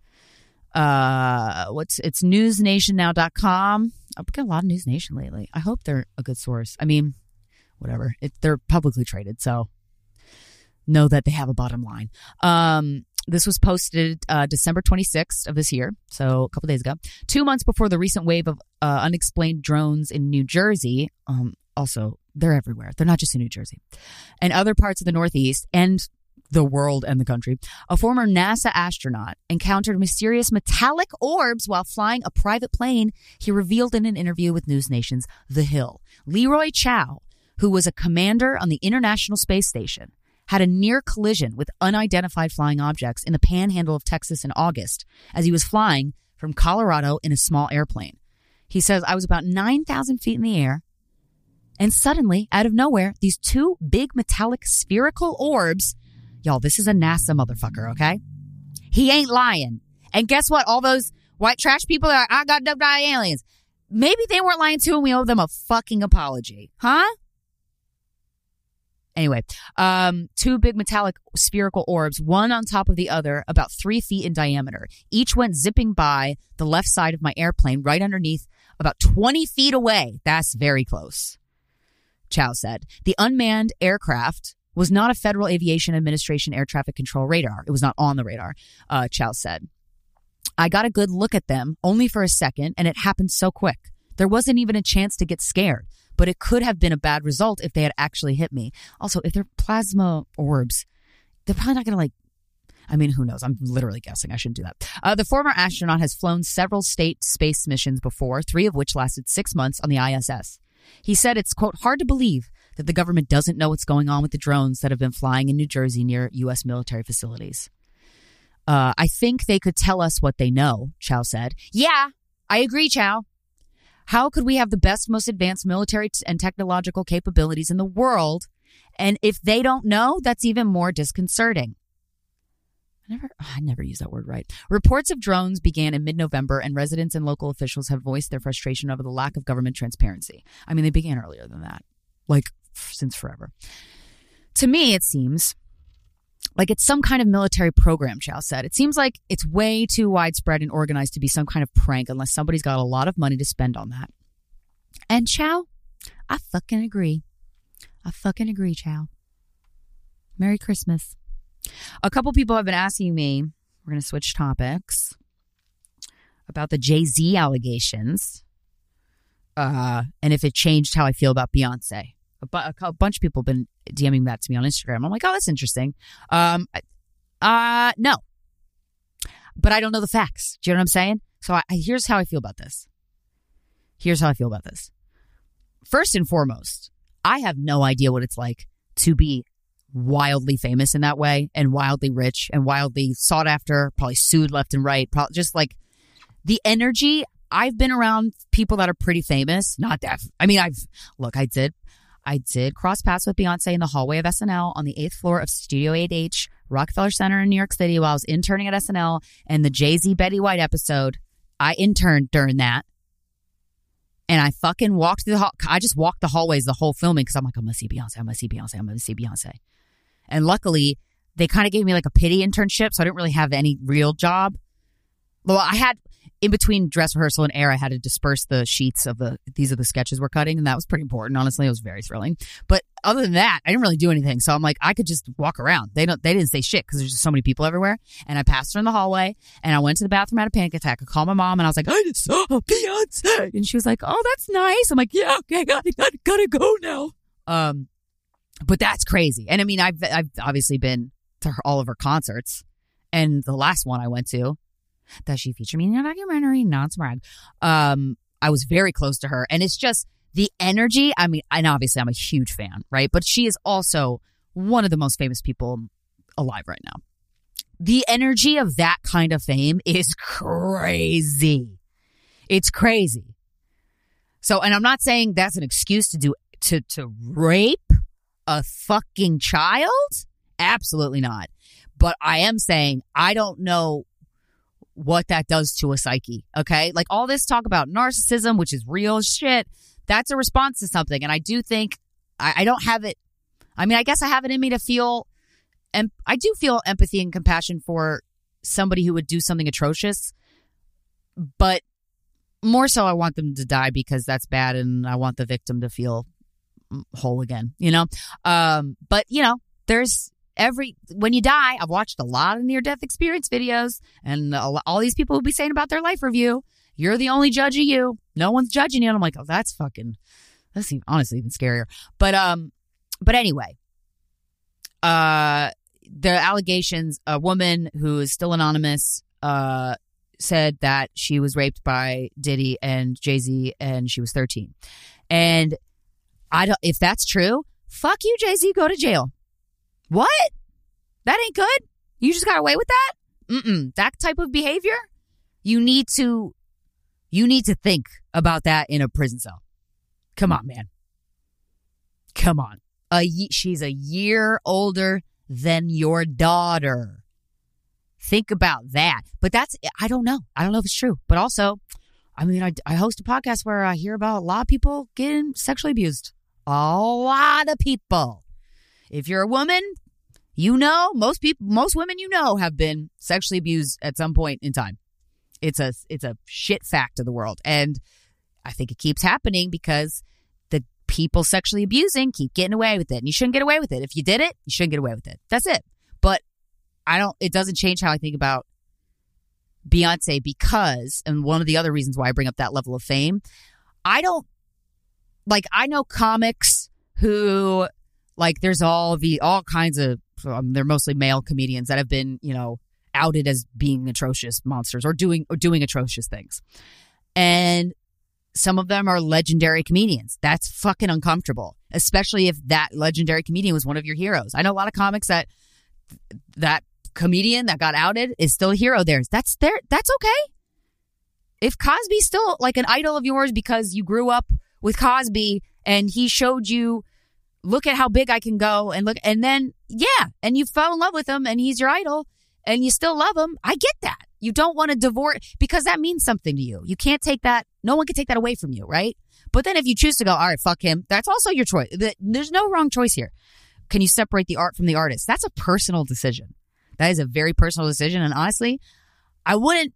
Uh, what's it's news nation now dot com. I've got a lot of News Nation lately. I hope they're a good source. I mean, whatever. It, they're publicly traded, so know that they have a bottom line. Um, this was posted uh, December twenty-sixth of this year, so a couple days ago. Two months before the recent wave of uh, unexplained drones in New Jersey. Um, also, they're everywhere. They're not just in New Jersey. And other parts of the Northeast and the world and the country. A former NASA astronaut encountered mysterious metallic orbs while flying a private plane, he revealed in an interview with News Nation's The Hill. Leroy Chow, who was a commander on the International Space Station, had a near collision with unidentified flying objects in the panhandle of Texas in August as he was flying from Colorado in a small airplane. He says, I was about nine thousand feet in the air, and suddenly, out of nowhere, these two big metallic spherical orbs. Y'all, this is a NASA motherfucker, okay? He ain't lying. And guess what? All those white trash people that are, I got dubbed by aliens. Maybe they weren't lying too, and we owe them a fucking apology. Huh? Anyway, um, two big metallic spherical orbs, one on top of the other, about three feet in diameter. Each went zipping by the left side of my airplane, right underneath, about twenty feet away. That's very close, Chow said. The unmanned aircraft was not a Federal Aviation Administration air traffic control radar. It was not on the radar, uh, Chow said. I got a good look at them only for a second, and it happened so quick. There wasn't even a chance to get scared, but it could have been a bad result if they had actually hit me. Also, if they're plasma orbs, they're probably not going to like, I mean, who knows? I'm literally guessing. I shouldn't do that. Uh, the former astronaut has flown several state space missions before, three of which lasted six months on the I S S. He said it's, quote, hard to believe that the government doesn't know what's going on with the drones that have been flying in New Jersey near U S military facilities. Uh, I think they could tell us what they know, Chow said. Yeah, I agree, Chow. How could we have the best, most advanced military and technological capabilities in the world? And if they don't know, that's even more disconcerting. I never, I never use that word right. Reports of drones began in mid-November, and residents and local officials have voiced their frustration over the lack of government transparency. I mean, they began earlier than that, like since forever. To me, it seems like it's some kind of military program, Chow said. It seems like it's way too widespread and organized to be some kind of prank unless somebody's got a lot of money to spend on that. And Chow, I fucking agree. I fucking agree, Chow. Merry Christmas. A couple people have been asking me, we're going to switch topics, about the Jay-Z allegations uh, and if it changed how I feel about Beyonce. A, bu- a bunch of people have been DMing that to me on Instagram. I'm like, oh, that's interesting. Um, uh, no. But I don't know the facts. Do you know what I'm saying? So I, here's how I feel about this. Here's how I feel about this. First and foremost, I have no idea what it's like to be wildly famous in that way and wildly rich and wildly sought after, probably sued left and right. Probably just like the energy. I've been around people that are pretty famous. Not that. I mean, I've look, I did. I did cross paths with Beyonce in the hallway of S N L on the eighth floor of Studio eight H, Rockefeller Center in New York City while I was interning at S N L, and the Jay-Z Betty White episode. I interned during that. And I fucking walked through the hall. I just walked the hallways the whole filming because I'm like, I'm going to see Beyonce. I'm going to see Beyonce. I'm going to see Beyonce. And luckily, they kind of gave me like a pity internship, so I didn't really have any real job. Well, I had, in between dress rehearsal and air, I had to disperse the sheets of the, these are the sketches we're cutting, and that was pretty important. Honestly, it was very thrilling. But other than that, I didn't really do anything. So I'm like, I could just walk around. They don't, they didn't say shit because there's just so many people everywhere. And I passed her in the hallway, and I went to the bathroom, had a panic attack. I called my mom, and I was like, I just saw Beyonce. And she was like, oh, that's nice. I'm like, yeah, okay, gotta, gotta, gotta go now. Um, but that's crazy. And I mean, I've, I've obviously been to her, all of her concerts. And the last one I went to, that she featured me in a documentary, not to brag. Um, I was very close to her. And it's just the energy. I mean, and obviously I'm a huge fan, right? But she is also one of the most famous people alive right now. The energy of that kind of fame is crazy. It's crazy. So, and I'm not saying that's an excuse to do, to, to rape a fucking child? Absolutely not. But I am saying I don't know what that does to a psyche, okay? Like all this talk about narcissism, which is real shit, that's a response to something. And I do think I, I don't have it. I mean, I guess I have it in me to feel, and I do feel empathy and compassion for somebody who would do something atrocious. But more so, I want them to die because that's bad, and I want the victim to feel whole again, you know? Um, but, you know, there's every, when you die, I've watched a lot of near-death experience videos, and all these people will be saying about their life review, you're the only judge of you. No one's judging you. And I'm like, oh, that's fucking, that's even, honestly even scarier. But, um, but anyway, uh, the allegations, a woman who is still anonymous, uh, said that she was raped by Diddy and Jay-Z and she was thirteen. And I don't, if that's true, fuck you, Jay-Z, go to jail. What? That ain't good? You just got away with that? Mm-mm. That type of behavior? You need to, you need to think about that in a prison cell. Come on, man. Come on. A, she's a year older than your daughter. Think about that. But that's, I don't know. I don't know if it's true. But also, I mean, I, I host a podcast where I hear about a lot of people getting sexually abused. A lot of people. If you're a woman, you know, most people, most women you know have been sexually abused at some point in time. It's a, it's a shit fact of the world. And I think it keeps happening because the people sexually abusing keep getting away with it. And you shouldn't get away with it. If you did it, you shouldn't get away with it. That's it. But I don't, it doesn't change how I think about Beyonce because, and one of the other reasons why I bring up that level of fame, I don't, like, I know comics who, like, there's all the, all kinds of, um, they're mostly male comedians that have been, you know, outed as being atrocious monsters or doing, or doing atrocious things. And some of them are legendary comedians. That's fucking uncomfortable, especially if that legendary comedian was one of your heroes. I know a lot of comics that, that comedian that got outed is still a hero of theirs. That's their, that's okay. If Cosby's still like an idol of yours because you grew up with Cosby and he showed you, look at how big I can go and look, and then, yeah, and you fell in love with him and he's your idol and you still love him. I get that. You don't want to divorce because that means something to you. You can't take that. No one can take that away from you, right? But then if you choose to go, all right, fuck him, that's also your choice. There's no wrong choice here. Can you separate the art from the artist? That's a personal decision. That is a very personal decision. And honestly, I wouldn't,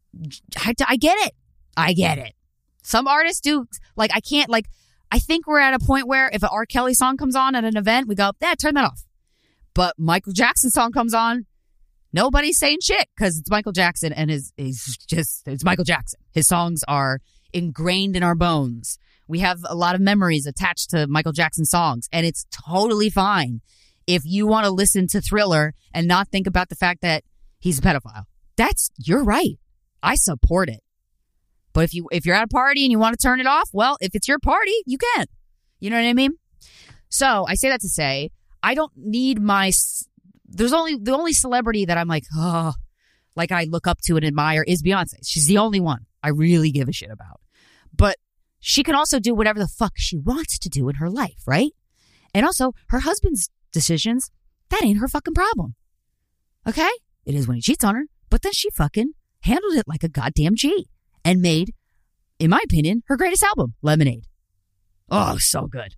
I, I get it. I get it. Some artists do, like, I can't, like, I think we're at a point where if an R. Kelly song comes on at an event, we go, yeah, turn that off. But Michael Jackson song comes on, nobody's saying shit because it's Michael Jackson and his, he's just, it's Michael Jackson. His songs are ingrained in our bones. We have a lot of memories attached to Michael Jackson songs, and it's totally fine if you want to listen to Thriller and not think about the fact that he's a pedophile. That's, you're right. I support it. But if you, if you're at a party and you want to turn it off, well, if it's your party, you can. You know what I mean? So I say that to say, I don't need my, there's only, the only celebrity that I'm like, oh, like I look up to and admire is Beyonce. She's the only one I really give a shit about. But she can also do whatever the fuck she wants to do in her life, right? And also, her husband's decisions, that ain't her fucking problem. Okay? It is when he cheats on her, but then she fucking handled it like a goddamn G and made, in my opinion, her greatest album, Lemonade. Oh, so good.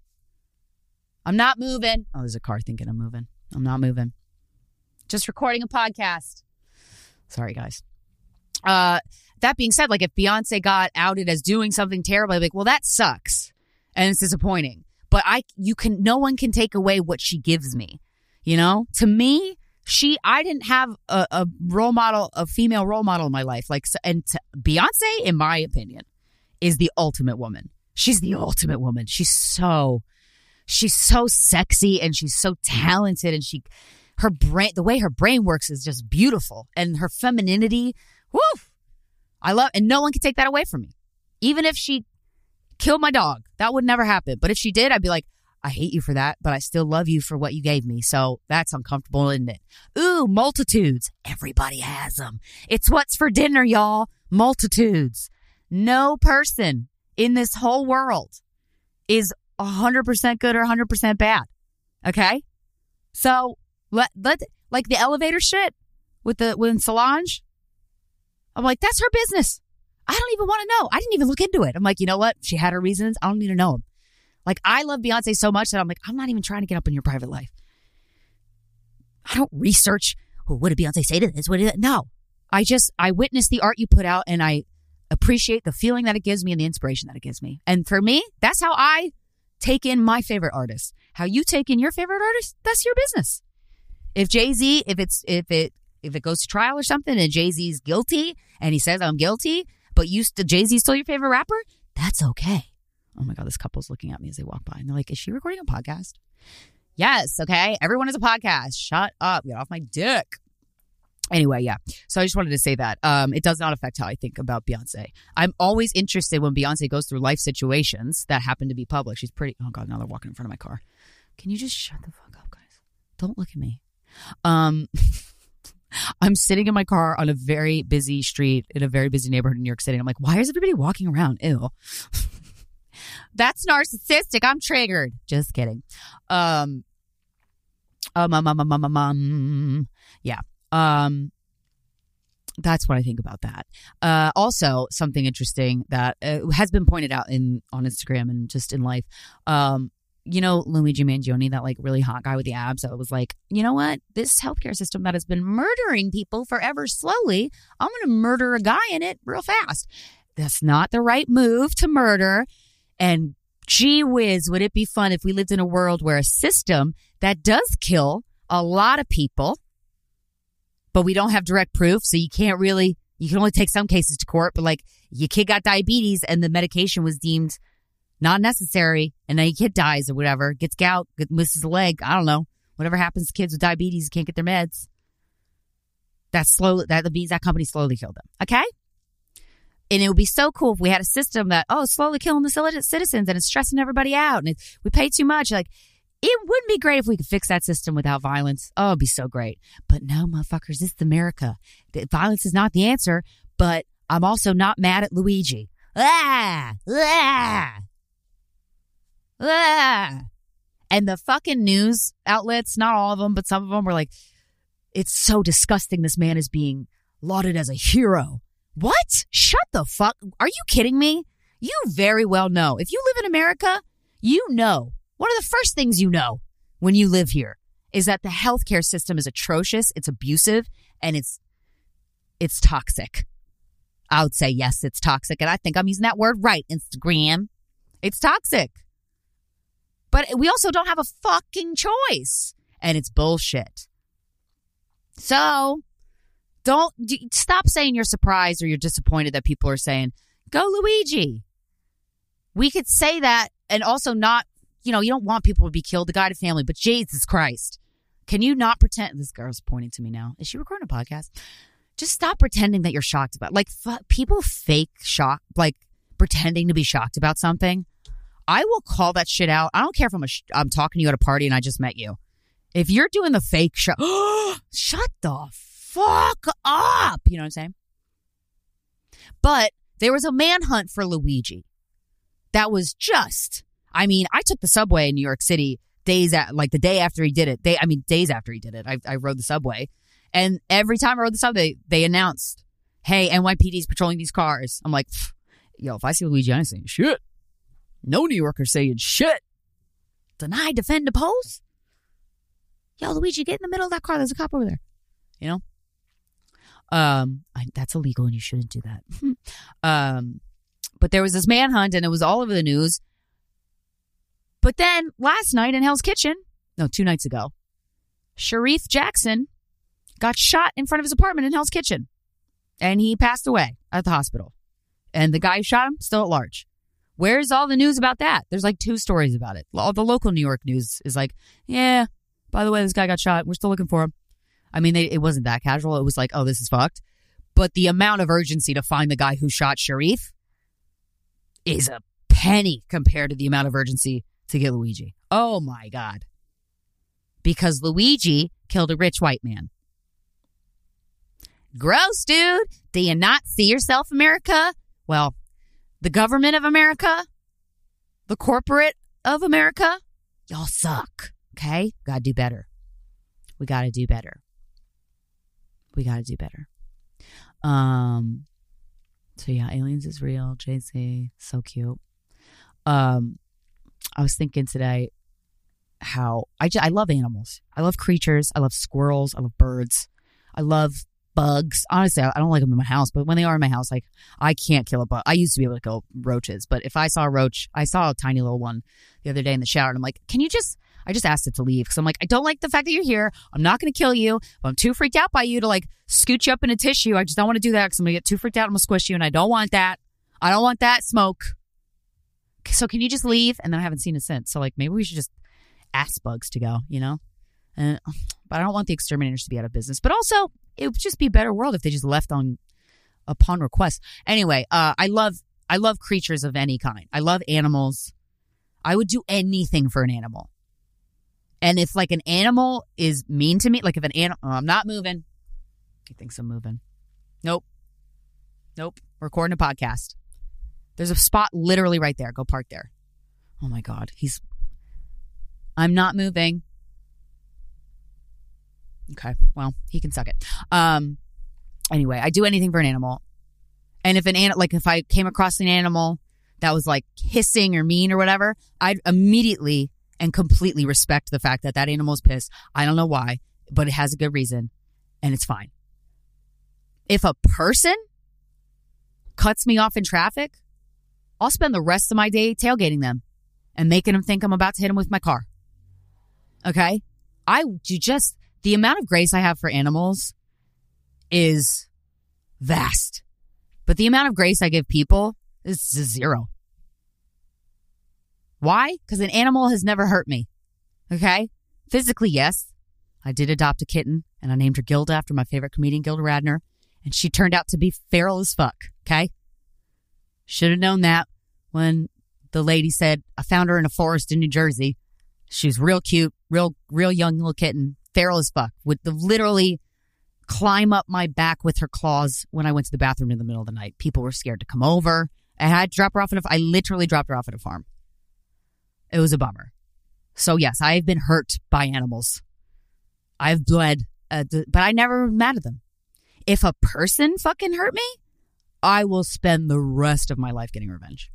I'm not moving. Oh, there's a car thinking I'm moving. I'm not moving. Just recording a podcast. Sorry, guys. Uh, that being said, like if Beyonce got outed as doing something terrible, I'd be like, well, that sucks. And it's disappointing. But I, you can, no one can take away what she gives me. You know, to me, she, I didn't have a, a role model, a female role model in my life. Like, and to, Beyonce, in my opinion, is the ultimate woman. She's the ultimate woman. She's so, she's so sexy and she's so talented and she, her brain, the way her brain works is just beautiful. And her femininity, woo, I love, and no one can take that away from me. Even if she killed my dog, that would never happen. But if she did, I'd be like, I hate you for that, but I still love you for what you gave me. So that's uncomfortable, isn't it? Ooh, multitudes. Everybody has them. It's what's for dinner, y'all. Multitudes. No person in this whole world is one hundred percent good or one hundred percent bad. Okay? So, let, let like the elevator shit with the with Solange, I'm like, that's her business. I don't even want to know. I didn't even look into it. I'm like, you know what? She had her reasons. I don't need to know them. Like, I love Beyonce so much that I'm like, I'm not even trying to get up in your private life. I don't research, well, what did Beyonce say to this? What did it? No. I just, I witness the art you put out and I appreciate the feeling that it gives me and the inspiration that it gives me. And for me, that's how I take in my favorite artists. How you take in your favorite artist, that's your business. If Jay-Z, if it's, if it, if it goes to trial or something and Jay-Z's guilty and he says I'm guilty, but you st- Jay-Z's still your favorite rapper, that's okay. Oh my God, this couple's looking at me as they walk by and they're like, is she recording a podcast? Yes, okay. Everyone is a podcast. Shut up. Get off my dick. Anyway, yeah. So I just wanted to say that. Um, it does not affect how I think about Beyonce. I'm always interested when Beyonce goes through life situations that happen to be public. She's pretty... Oh, God, now they're walking in front of my car. Can you just shut the fuck up, guys? Don't look at me. Um, I'm sitting in my car on a very busy street in a very busy neighborhood in New York City. And I'm like, why is everybody walking around? Ew. That's narcissistic. I'm triggered. Just kidding. Um, um, um, um, um, um, um, um yeah. Um, that's what I think about that. Uh, also something interesting that uh, has been pointed out in, on Instagram and just in life. Um, you know, Luigi Mangione, that like really hot guy with the abs that was like, you know what? This healthcare system that has been murdering people forever slowly, I'm going to murder a guy in it real fast. That's not the right move to murder. And gee whiz, would it be fun if we lived in a world where a system that does kill a lot of people, but we don't have direct proof, so you can't really, you can only take some cases to court, but like your kid got diabetes and the medication was deemed not necessary, and then your kid dies or whatever, gets gout, misses a leg, I don't know, whatever happens to kids with diabetes, can't get their meds. That's slow, that means that company slowly killed them, okay? And it would be so cool if we had a system that, oh, it's slowly killing the citizens and it's stressing everybody out and it, we pay too much. Like, it wouldn't be great if we could fix that system without violence. Oh, it'd be so great. But no, motherfuckers, this is America. The, violence is not the answer, but I'm also not mad at Luigi. Ah! Ah! Ah! And the fucking news outlets, not all of them, but some of them were like, it's so disgusting this man is being lauded as a hero. What? Shut the fuck. Are you kidding me? You very well know. If you live in America, you know. One of the first things you know when you live here is that the healthcare system is atrocious, it's abusive, and it's it's toxic. I would say, yes, it's toxic. And I think I'm using that word right, Instagram. It's toxic. But we also don't have a fucking choice. And it's bullshit. So... Don't stop saying you're surprised or you're disappointed that people are saying, go Luigi. We could say that and also not, you know, you don't want people to be killed, the guided family, but Jesus Christ. Can you not pretend? This girl's pointing to me now. Is she recording a podcast? Just stop pretending that you're shocked about, like, f- people fake shock, like pretending to be shocked about something. I will call that shit out. I don't care if I'm, a sh- I'm talking to you at a party and I just met you. If you're doing the fake shock, shut the fuck up. You know what I'm saying? But there was a manhunt for Luigi that was just, I mean, I took the subway in New York City days at, like the day after he did it. They, I mean, days after he did it. I, I rode the subway. And every time I rode the subway, they announced, hey, N Y P D's patrolling these cars. I'm like, yo, if I see Luigi, I'm saying shit. No New Yorker saying shit. Deny, defend, oppose. Yo, Luigi, get in the middle of that car. There's a cop over there. You know? Um, I, that's illegal and you shouldn't do that. um, but there was this manhunt and it was all over the news. But then last night in Hell's Kitchen, no, two nights ago, Sharif Jackson got shot in front of his apartment in Hell's Kitchen. And he passed away at the hospital. And the guy who shot him, still at large. Where's all the news about that? There's like two stories about it. All the local New York news is like, yeah, by the way, this guy got shot. We're still looking for him. I mean, they, it wasn't that casual. It was like, oh, this is fucked. But the amount of urgency to find the guy who shot Sharif is a penny compared to the amount of urgency to get Luigi. Oh, my God. Because Luigi killed a rich white man. Gross, dude. Do you not see yourself, America? Well, the government of America, the corporate of America, y'all suck. Okay? Gotta do better. We gotta do better. We gotta do better. Um, so yeah, Aliens is real. J C, so cute. Um, I was thinking today how I, just, I love animals. I love creatures. I love squirrels. I love birds. I love bugs. Honestly, I don't like them in my house, but when they are in my house, like, I can't kill a bug. I used to be able to kill roaches, but if I saw a roach, I saw a tiny little one the other day in the shower, and I'm like, can you just, I just asked it to leave, because I'm like, I don't like the fact that you're here. I'm not going to kill you, but I'm too freaked out by you to, like, scoot you up in a tissue. I just don't want to do that, because I'm going to get too freaked out. I'm going to squish you, and I don't want that. I don't want that smoke. So can you just leave? And then I haven't seen it since. So, like, maybe we should just ask bugs to go, you know? Uh, but I don't want the exterminators to be out of business. But also, it would just be a better world if they just left on upon request. Anyway, uh, I love I love creatures of any kind. I love animals. I would do anything for an animal. And if, like, an animal is mean to me, like if an animal, oh, I'm not moving. He thinks I'm moving. Nope. Nope. We're recording a podcast. There's a spot literally right there. Go park there. Oh my God. He's, I'm not moving. Okay. Well, he can suck it. Um, anyway, I do anything for an animal. And if an animal, like if I came across an animal that was like hissing or mean or whatever, I'd immediately and completely respect the fact that that animal's pissed. I don't know why, but it has a good reason and it's fine. If a person cuts me off in traffic, I'll spend the rest of my day tailgating them and making them think I'm about to hit them with my car. Okay? I do just, the amount of grace I have for animals is vast. But the amount of grace I give people is zero. Why? Because an animal has never hurt me. Okay? Physically, yes. I did adopt a kitten and I named her Gilda after my favorite comedian, Gilda Radner. And she turned out to be feral as fuck. Okay? Should have known that when the lady said, I found her in a forest in New Jersey. She was real cute, real, real young little kitten, feral as fuck, would literally climb up my back with her claws when I went to the bathroom in the middle of the night. People were scared to come over. I had to drop her off at a, I literally dropped her off at a farm. It was a bummer. So yes, I've been hurt by animals. I've bled, uh, but I never mad at them. If a person fucking hurt me, I will spend the rest of my life getting revenge.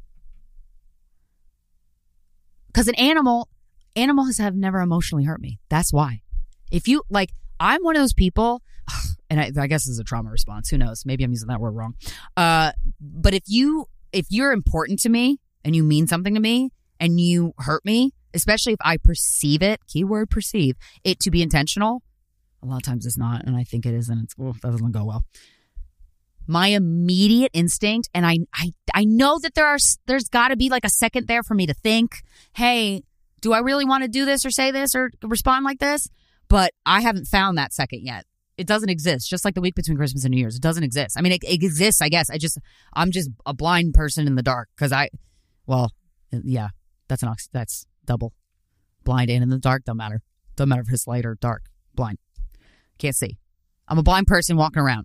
Because an animal, animals have never emotionally hurt me. That's why. If you, like, I'm one of those people, and I, I guess this is a trauma response. Who knows? Maybe I'm using that word wrong. Uh, but if you, if you're important to me and you mean something to me and you hurt me, especially if I perceive it, keyword perceive, it to be intentional, a lot of times it's not, and I think it is, and it's, oh, that doesn't go well. My immediate instinct, and I, I, I know that there are, there's got to be like a second there for me to think, hey, do I really want to do this or say this or respond like this? But I haven't found that second yet. It doesn't exist. Just like the week between Christmas and New Year's, it doesn't exist. I mean, it, it exists, I guess. I just, I'm just a blind person in the dark because I, well, yeah, that's an ox, that's double. Blind and in the dark, don't matter. Don't matter if it's light or dark. Blind. Can't see. I'm a blind person walking around.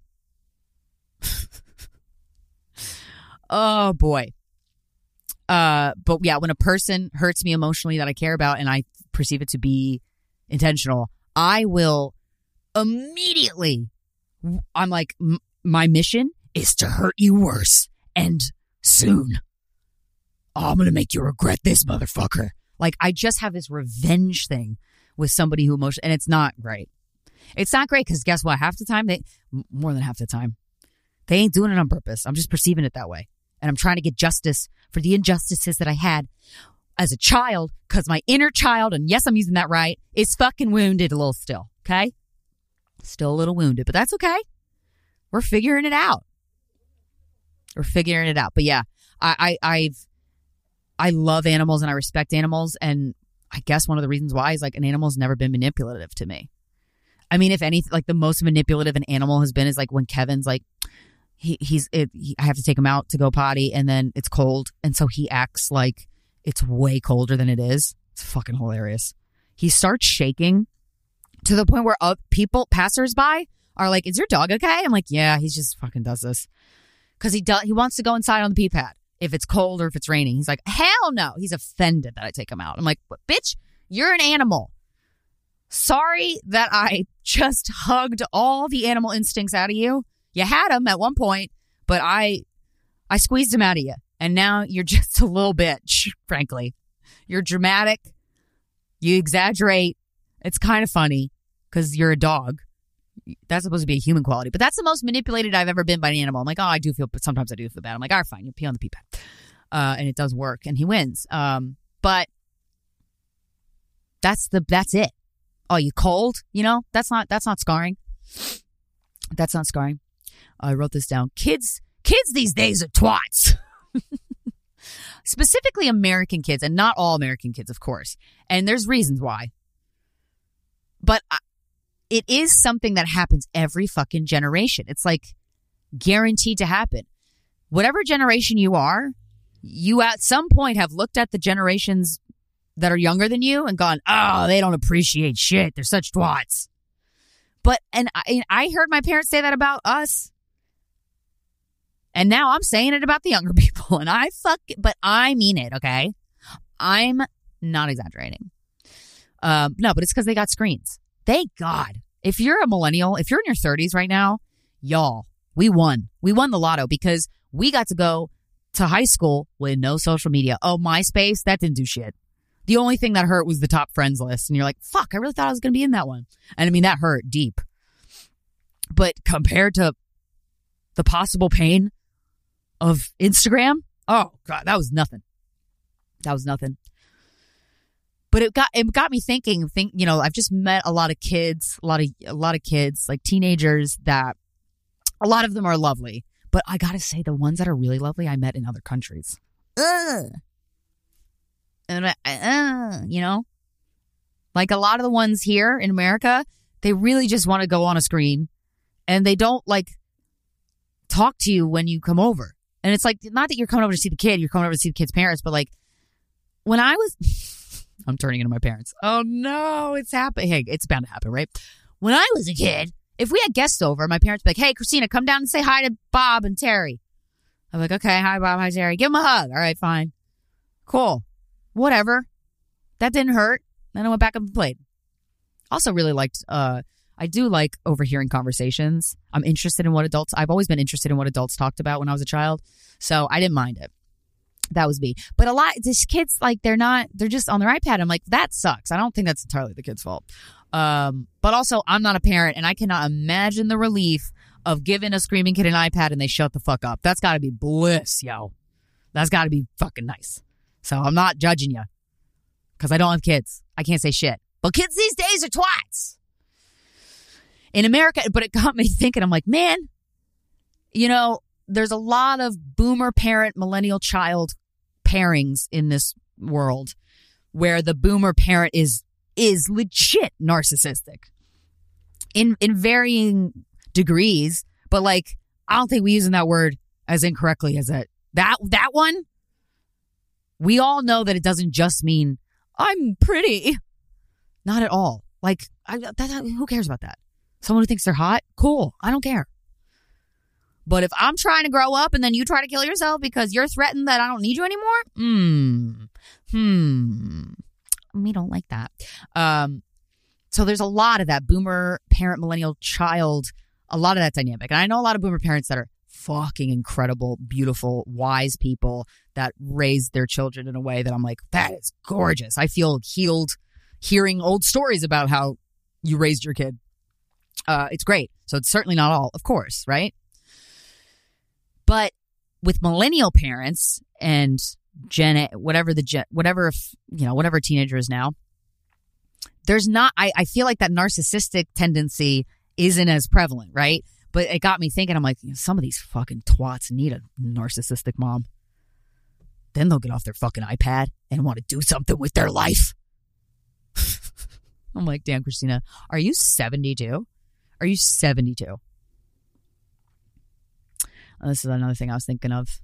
Oh boy. Uh, but yeah, when a person hurts me emotionally that I care about and I perceive it to be intentional, I will immediately, I'm like, m- my mission is to hurt you worse and soon. Oh, I'm going to make you regret this, motherfucker. Like, I just have this revenge thing with somebody who emotion, and it's not great. It's not great because guess what? Half the time, they, more than half the time, they ain't doing it on purpose. I'm just perceiving it that way. And I'm trying to get justice for the injustices that I had as a child because my inner child, and yes, I'm using that right, is fucking wounded a little still, okay? Still a little wounded, but that's okay. We're figuring it out. We're figuring it out. But yeah, I, I, I've, I love animals and I respect animals. And I guess one of the reasons why is like an animal's never been manipulative to me. I mean, if anything, like the most manipulative an animal has been is like when Kevin's like, he he's, it, he, I have to take him out to go potty and then it's cold. And so he acts like it's way colder than it is. It's fucking hilarious. He starts shaking to the point where uh, people, passersby are like, is your dog okay? I'm like, yeah, he just fucking does this. Cause he does, he wants to go inside on the pee pad if it's cold or if it's raining. He's like, hell no. He's offended that I take him out. I'm like, but bitch, You're an animal. Sorry that I just hugged all the animal instincts out of you. You had them at one point, but I I squeezed them out of you. And now you're just a little bitch, frankly. You're dramatic. You exaggerate. It's kind of funny because you're a dog. That's supposed to be a human quality. But that's the most manipulated I've ever been by an animal. I'm like, oh, I do feel, but sometimes I do feel bad. I'm like, all right, fine. You pee on the pee pad. Uh, and it does work. And he wins. Um, but that's the that's it. Oh, you cold? You know, that's not that's not scarring. That's not scarring. I wrote this down. Kids, kids these days are twats. Specifically American kids, and not all American kids, of course. And there's reasons why. But I, it is something that happens every fucking generation. It's like guaranteed to happen. Whatever generation you are, you at some point have looked at the generations that are younger than you and gone, oh, they don't appreciate shit. They're such twats. But, and I, I heard my parents say that about us. And now I'm saying it about the younger people. And I fuck, but I mean it, okay? I'm not exaggerating. Um, no, but it's because they got screens. Thank God. If you're a millennial, if you're in your thirties right now, y'all, we won. We won the lotto because we got to go to high school with no social media. Oh, MySpace, that didn't do shit. The only thing that hurt was the top friends list. And you're like, fuck, I really thought I was going to be in that one. And I mean, that hurt deep. But compared to the possible pain of Instagram, oh, God, that was nothing. That was nothing. But it got it got me thinking, think, you know, I've just met a lot of kids, a lot of a lot of kids, like teenagers that a lot of them are lovely. But I got to say, the ones that are really lovely, I met in other countries. Ugh. And, uh, you know, like a lot of the ones here in America, they really just want to go on a screen and they don't like talk to you when you come over. And it's like, not that you're coming over to see the kid, you're coming over to see the kid's parents, but like when I was, I'm turning into my parents. Oh no, it's happening. Hey, it's bound to happen, right? When I was a kid, if we had guests over, my parents would be like, hey, Christina, come down and say hi to Bob and Terry. I'm like, okay, hi, Bob, hi, Terry. Give them a hug. All right, fine. Cool. Whatever. That didn't hurt. Then I went back and played. Also really liked, uh, I do like overhearing conversations. I'm interested in what adults, I've always been interested in what adults talked about when I was a child. So I didn't mind it. That was me. But a lot, these kids, like, they're not, they're just on their iPad. I'm like, that sucks. I don't think that's entirely the kid's fault. Um, but also, I'm not a parent, and I cannot imagine the relief of giving a screaming kid an iPad and they shut the fuck up. That's got to be bliss, yo. That's got to be fucking nice. So I'm not judging you because I don't have kids. I can't say shit. But kids these days are twats. In America, but it got me thinking, I'm like, man, you know, there's a lot of boomer parent, millennial child pairings in this world where the boomer parent is is legit narcissistic in in varying degrees, but like I don't think we're using that word as incorrectly as that that that one. We all know that it doesn't just mean I'm pretty. Not at all. Like I, that, who cares about that? Someone who thinks they're hot, cool. I don't care. But if I'm trying to grow up and then you try to kill yourself because you're threatened that I don't need you anymore, hmm, hmm, we don't like that. Um, so there's a lot of that boomer parent, millennial child, a lot of that dynamic. And I know a lot of boomer parents that are fucking incredible, beautiful, wise people that raise their children in a way that I'm like, that is gorgeous. I feel healed hearing old stories about how you raised your kid. Uh, it's great. So it's certainly not all, of course, right? But with millennial parents and Gen, whatever the Gen, whatever, you know, whatever teenager is now, there's not, I, I feel like that narcissistic tendency isn't as prevalent, right? But it got me thinking, I'm like, some of these fucking twats need a narcissistic mom. Then they'll get off their fucking iPad and want to do something with their life. I'm like, damn, Christina, are you seventy-two? Are you seventy-two? Oh, this is another thing I was thinking of.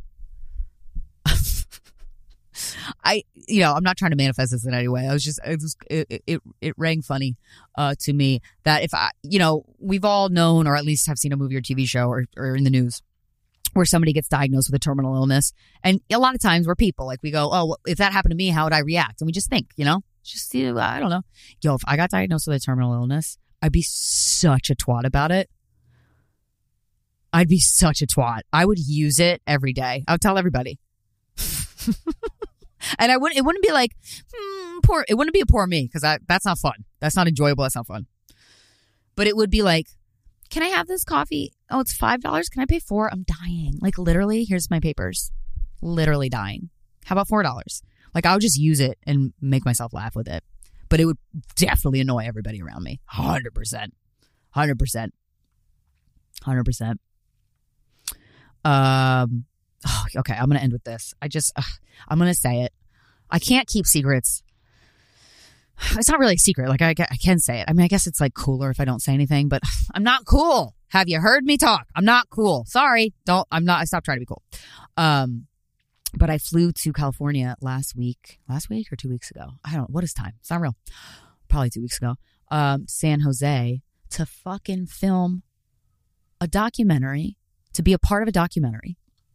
I, you know, I'm not trying to manifest this in any way. I was just, it was, it, it, it rang funny uh, to me that if I, you know, we've all known or at least have seen a movie or T V show or, or in the news where somebody gets diagnosed with a terminal illness. And a lot of times we're people, like we go, oh, well, if that happened to me, how would I react? And we just think, you know, Just, you know, I don't know. Yo, if I got diagnosed with a terminal illness, I'd be such a twat about it. I'd be such a twat. I would use it every day. I would tell everybody. And I wouldn't, it wouldn't be like, hmm, poor, it wouldn't be a poor me, because that's not fun. That's not enjoyable. That's not fun. But it would be like, can I have this coffee? Oh, it's five dollars. Can I pay four? I'm dying. Like, literally, here's my papers. Literally dying. How about four dollars? Like, I would just use it and make myself laugh with it. But it would definitely annoy everybody around me. one hundred percent. one hundred percent. one hundred percent. Um, oh, okay, I'm going to end with this. I just, uh, I'm going to say it. I can't keep secrets. It's not really a secret. Like, I, I can say it. I mean, I guess it's like cooler if I don't say anything, but I'm not cool. Have you heard me talk? I'm not cool. Sorry. Don't, I'm not, I stopped trying to be cool. Um, but I flew to California last week, last week or two weeks ago. I don't know. What is time? It's not real. Probably two weeks ago. Um, San Jose to fucking film a documentary, to be a part of a documentary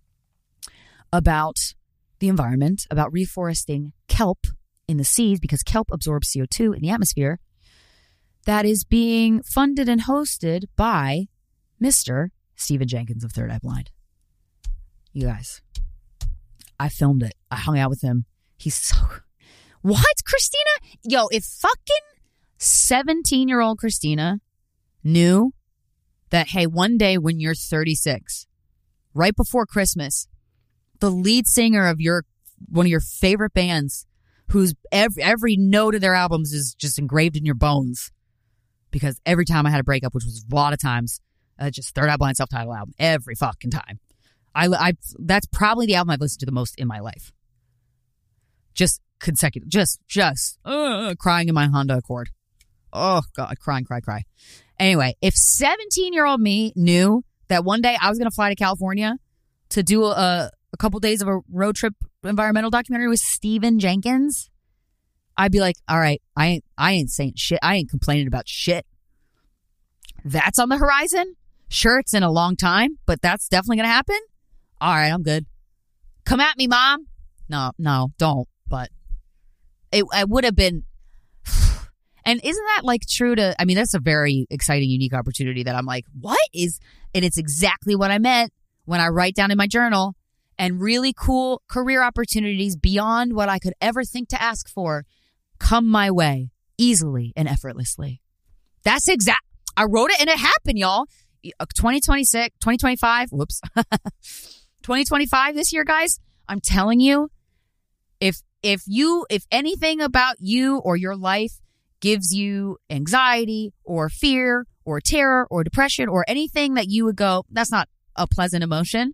about the environment, about reforesting kelp in the seas, because kelp absorbs C O two in the atmosphere, that is being funded and hosted by Mister Stephen Jenkins of Third Eye Blind. You guys, I filmed it. I hung out with him. He's so... What? Christina? Yo, if fucking seventeen-year-old Christina knew that, hey, one day when you're thirty-six, right before Christmas, the lead singer of your one of your favorite bands, whose every, every note of their albums is just engraved in your bones, because every time I had a breakup, which was a lot of times, uh, just Third Eye Blind self-titled album, every fucking time. I, I, that's probably the album I've listened to the most in my life. Just consecutive, just, just uh, crying in my Honda Accord. Oh, God, crying, cry, cry. Anyway, if seventeen-year-old me knew that one day I was going to fly to California to do a, a couple days of a road trip environmental documentary with Stephen Jenkins, I'd be like, all right, I ain't, I ain't saying shit. I ain't complaining about shit. That's on the horizon. Sure, it's in a long time, but that's definitely going to happen. All right, I'm good. Come at me, Mom. No, no, don't. But it, it would have been... And isn't that like true to... I mean, that's a very exciting, unique opportunity that I'm like, what is... And it's exactly what I meant when I write down in my journal, and really cool career opportunities beyond what I could ever think to ask for come my way easily and effortlessly. That's exact. I wrote it and it happened, y'all. twenty twenty-six, twenty twenty-five, whoops. twenty twenty-five this year, guys. I'm telling you, if if you if anything about you or your life gives you anxiety or fear or terror or depression or anything that you would go, that's not a pleasant emotion,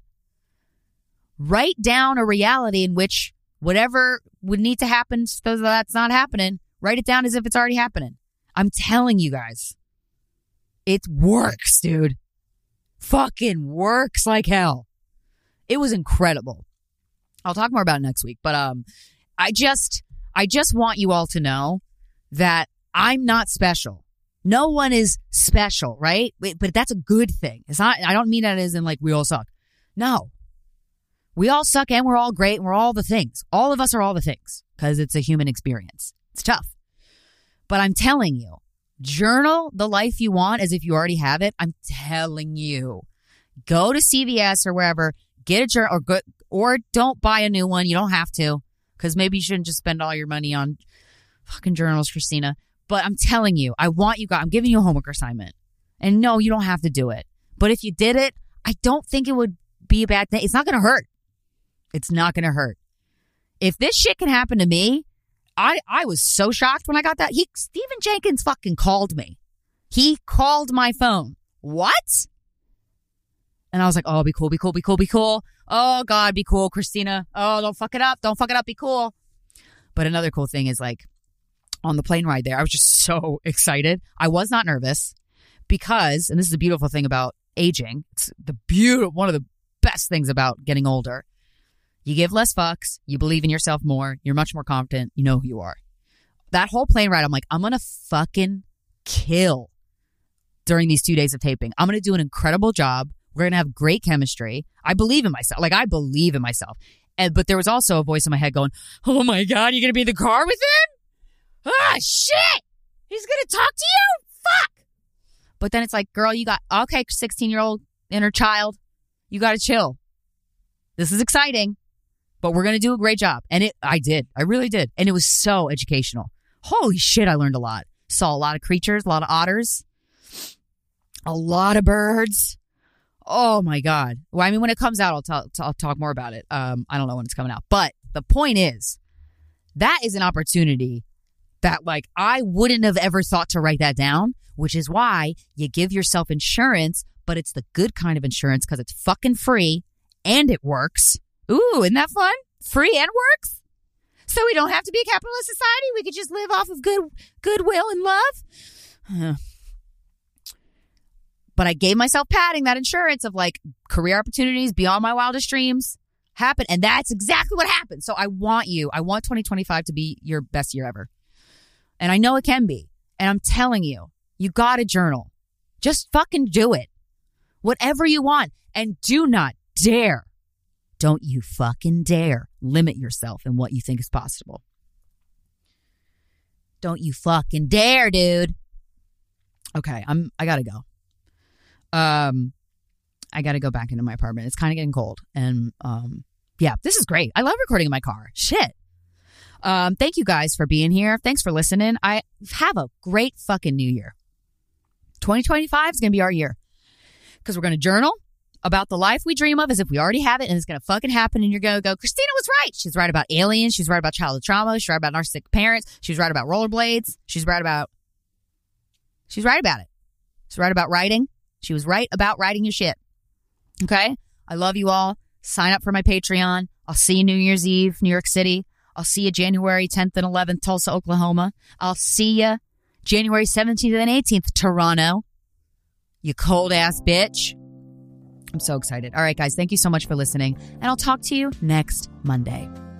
write down a reality in which whatever would need to happen so that's not happening, write it down as if it's already happening. I'm telling you guys, it works, dude. Fucking works like hell. It was incredible. I'll talk more about it next week, but um, I just, I just want you all to know that I'm not special. No one is special, right? But that's a good thing. It's not. I don't mean that as in like we all suck. No, we all suck and we're all great and we're all the things. All of us are all the things because it's a human experience. It's tough, but I'm telling you, journal the life you want as if you already have it. I'm telling you, go to C V S or wherever, get a journal, or go, or don't buy a new one. You don't have to, because maybe you shouldn't just spend all your money on fucking journals, Christina. But I'm telling you, I want you guys, I'm giving you a homework assignment. And no, you don't have to do it. But if you did it, I don't think it would be a bad thing. It's not going to hurt. It's not going to hurt. If this shit can happen to me, I, I was so shocked when I got that. He, Stephen Jenkins fucking called me. He called my phone. What? And I was like, oh, be cool, be cool, be cool, be cool. Oh, God, be cool, Christina. Oh, don't fuck it up. Don't fuck it up. Be cool. But another cool thing is, like, on the plane ride there, I was just so excited. I was not nervous because, and this is the beautiful thing about aging, it's the beautiful, one of the best things about getting older. You give less fucks. You believe in yourself more. You're much more confident. You know who you are. That whole plane ride, I'm like, I'm going to fucking kill during these two days of taping. I'm going to do an incredible job. We're going to have great chemistry. I believe in myself. Like, I believe in myself. And, but there was also a voice in my head going, oh my God, you're going to be in the car with him? ah, shit, he's going to talk to you? Fuck. But then it's like, girl, you got, okay, sixteen-year-old inner child, you got to chill. This is exciting, but we're going to do a great job. And it, I did. I really did. And it was so educational. Holy shit, I learned a lot. Saw a lot of creatures, a lot of otters, a lot of birds. Oh, my God. Well, I mean, when it comes out, I'll, talk, I'll talk more about it. Um, I don't know when it's coming out. But the point is, that is an opportunity that, like, I wouldn't have ever thought to write that down, which is why you give yourself insurance, but it's the good kind of insurance because it's fucking free and it works. Ooh, isn't that fun? Free and works? So we don't have to be a capitalist society. We could just live off of good goodwill and love. But I gave myself padding, that insurance of like career opportunities beyond my wildest dreams happen. And that's exactly what happened. So I want you, I want twenty twenty-five to be your best year ever. And I know it can be. And I'm telling you, you got to journal. Just fucking do it. Whatever you want. And do not dare, don't you fucking dare limit yourself in what you think is possible. Don't you fucking dare, dude. Okay, I'm, I gotta go. Um, I gotta go back into my apartment. It's kind of getting cold. And, um, yeah, this is great. I love recording in my car. Shit. Um, thank you guys for being here. Thanks for listening. I have a great fucking new year. twenty twenty-five is going to be our year because we're going to journal about the life we dream of as if we already have it and it's going to fucking happen. And you're going to go, Christina was right. She's right about aliens. She's right about childhood trauma. She's right about narcissistic parents. She's right about rollerblades. She's right about, she's right about it. She's right about writing. She was right about writing your shit. Okay. I love you all. Sign up for my Patreon. I'll see you New Year's Eve, New York City. I'll see you January tenth and eleventh, Tulsa, Oklahoma. I'll see you January seventeenth and eighteenth, Toronto. You cold ass bitch. I'm so excited. All right, guys. Thank you so much for listening. And I'll talk to you next Monday.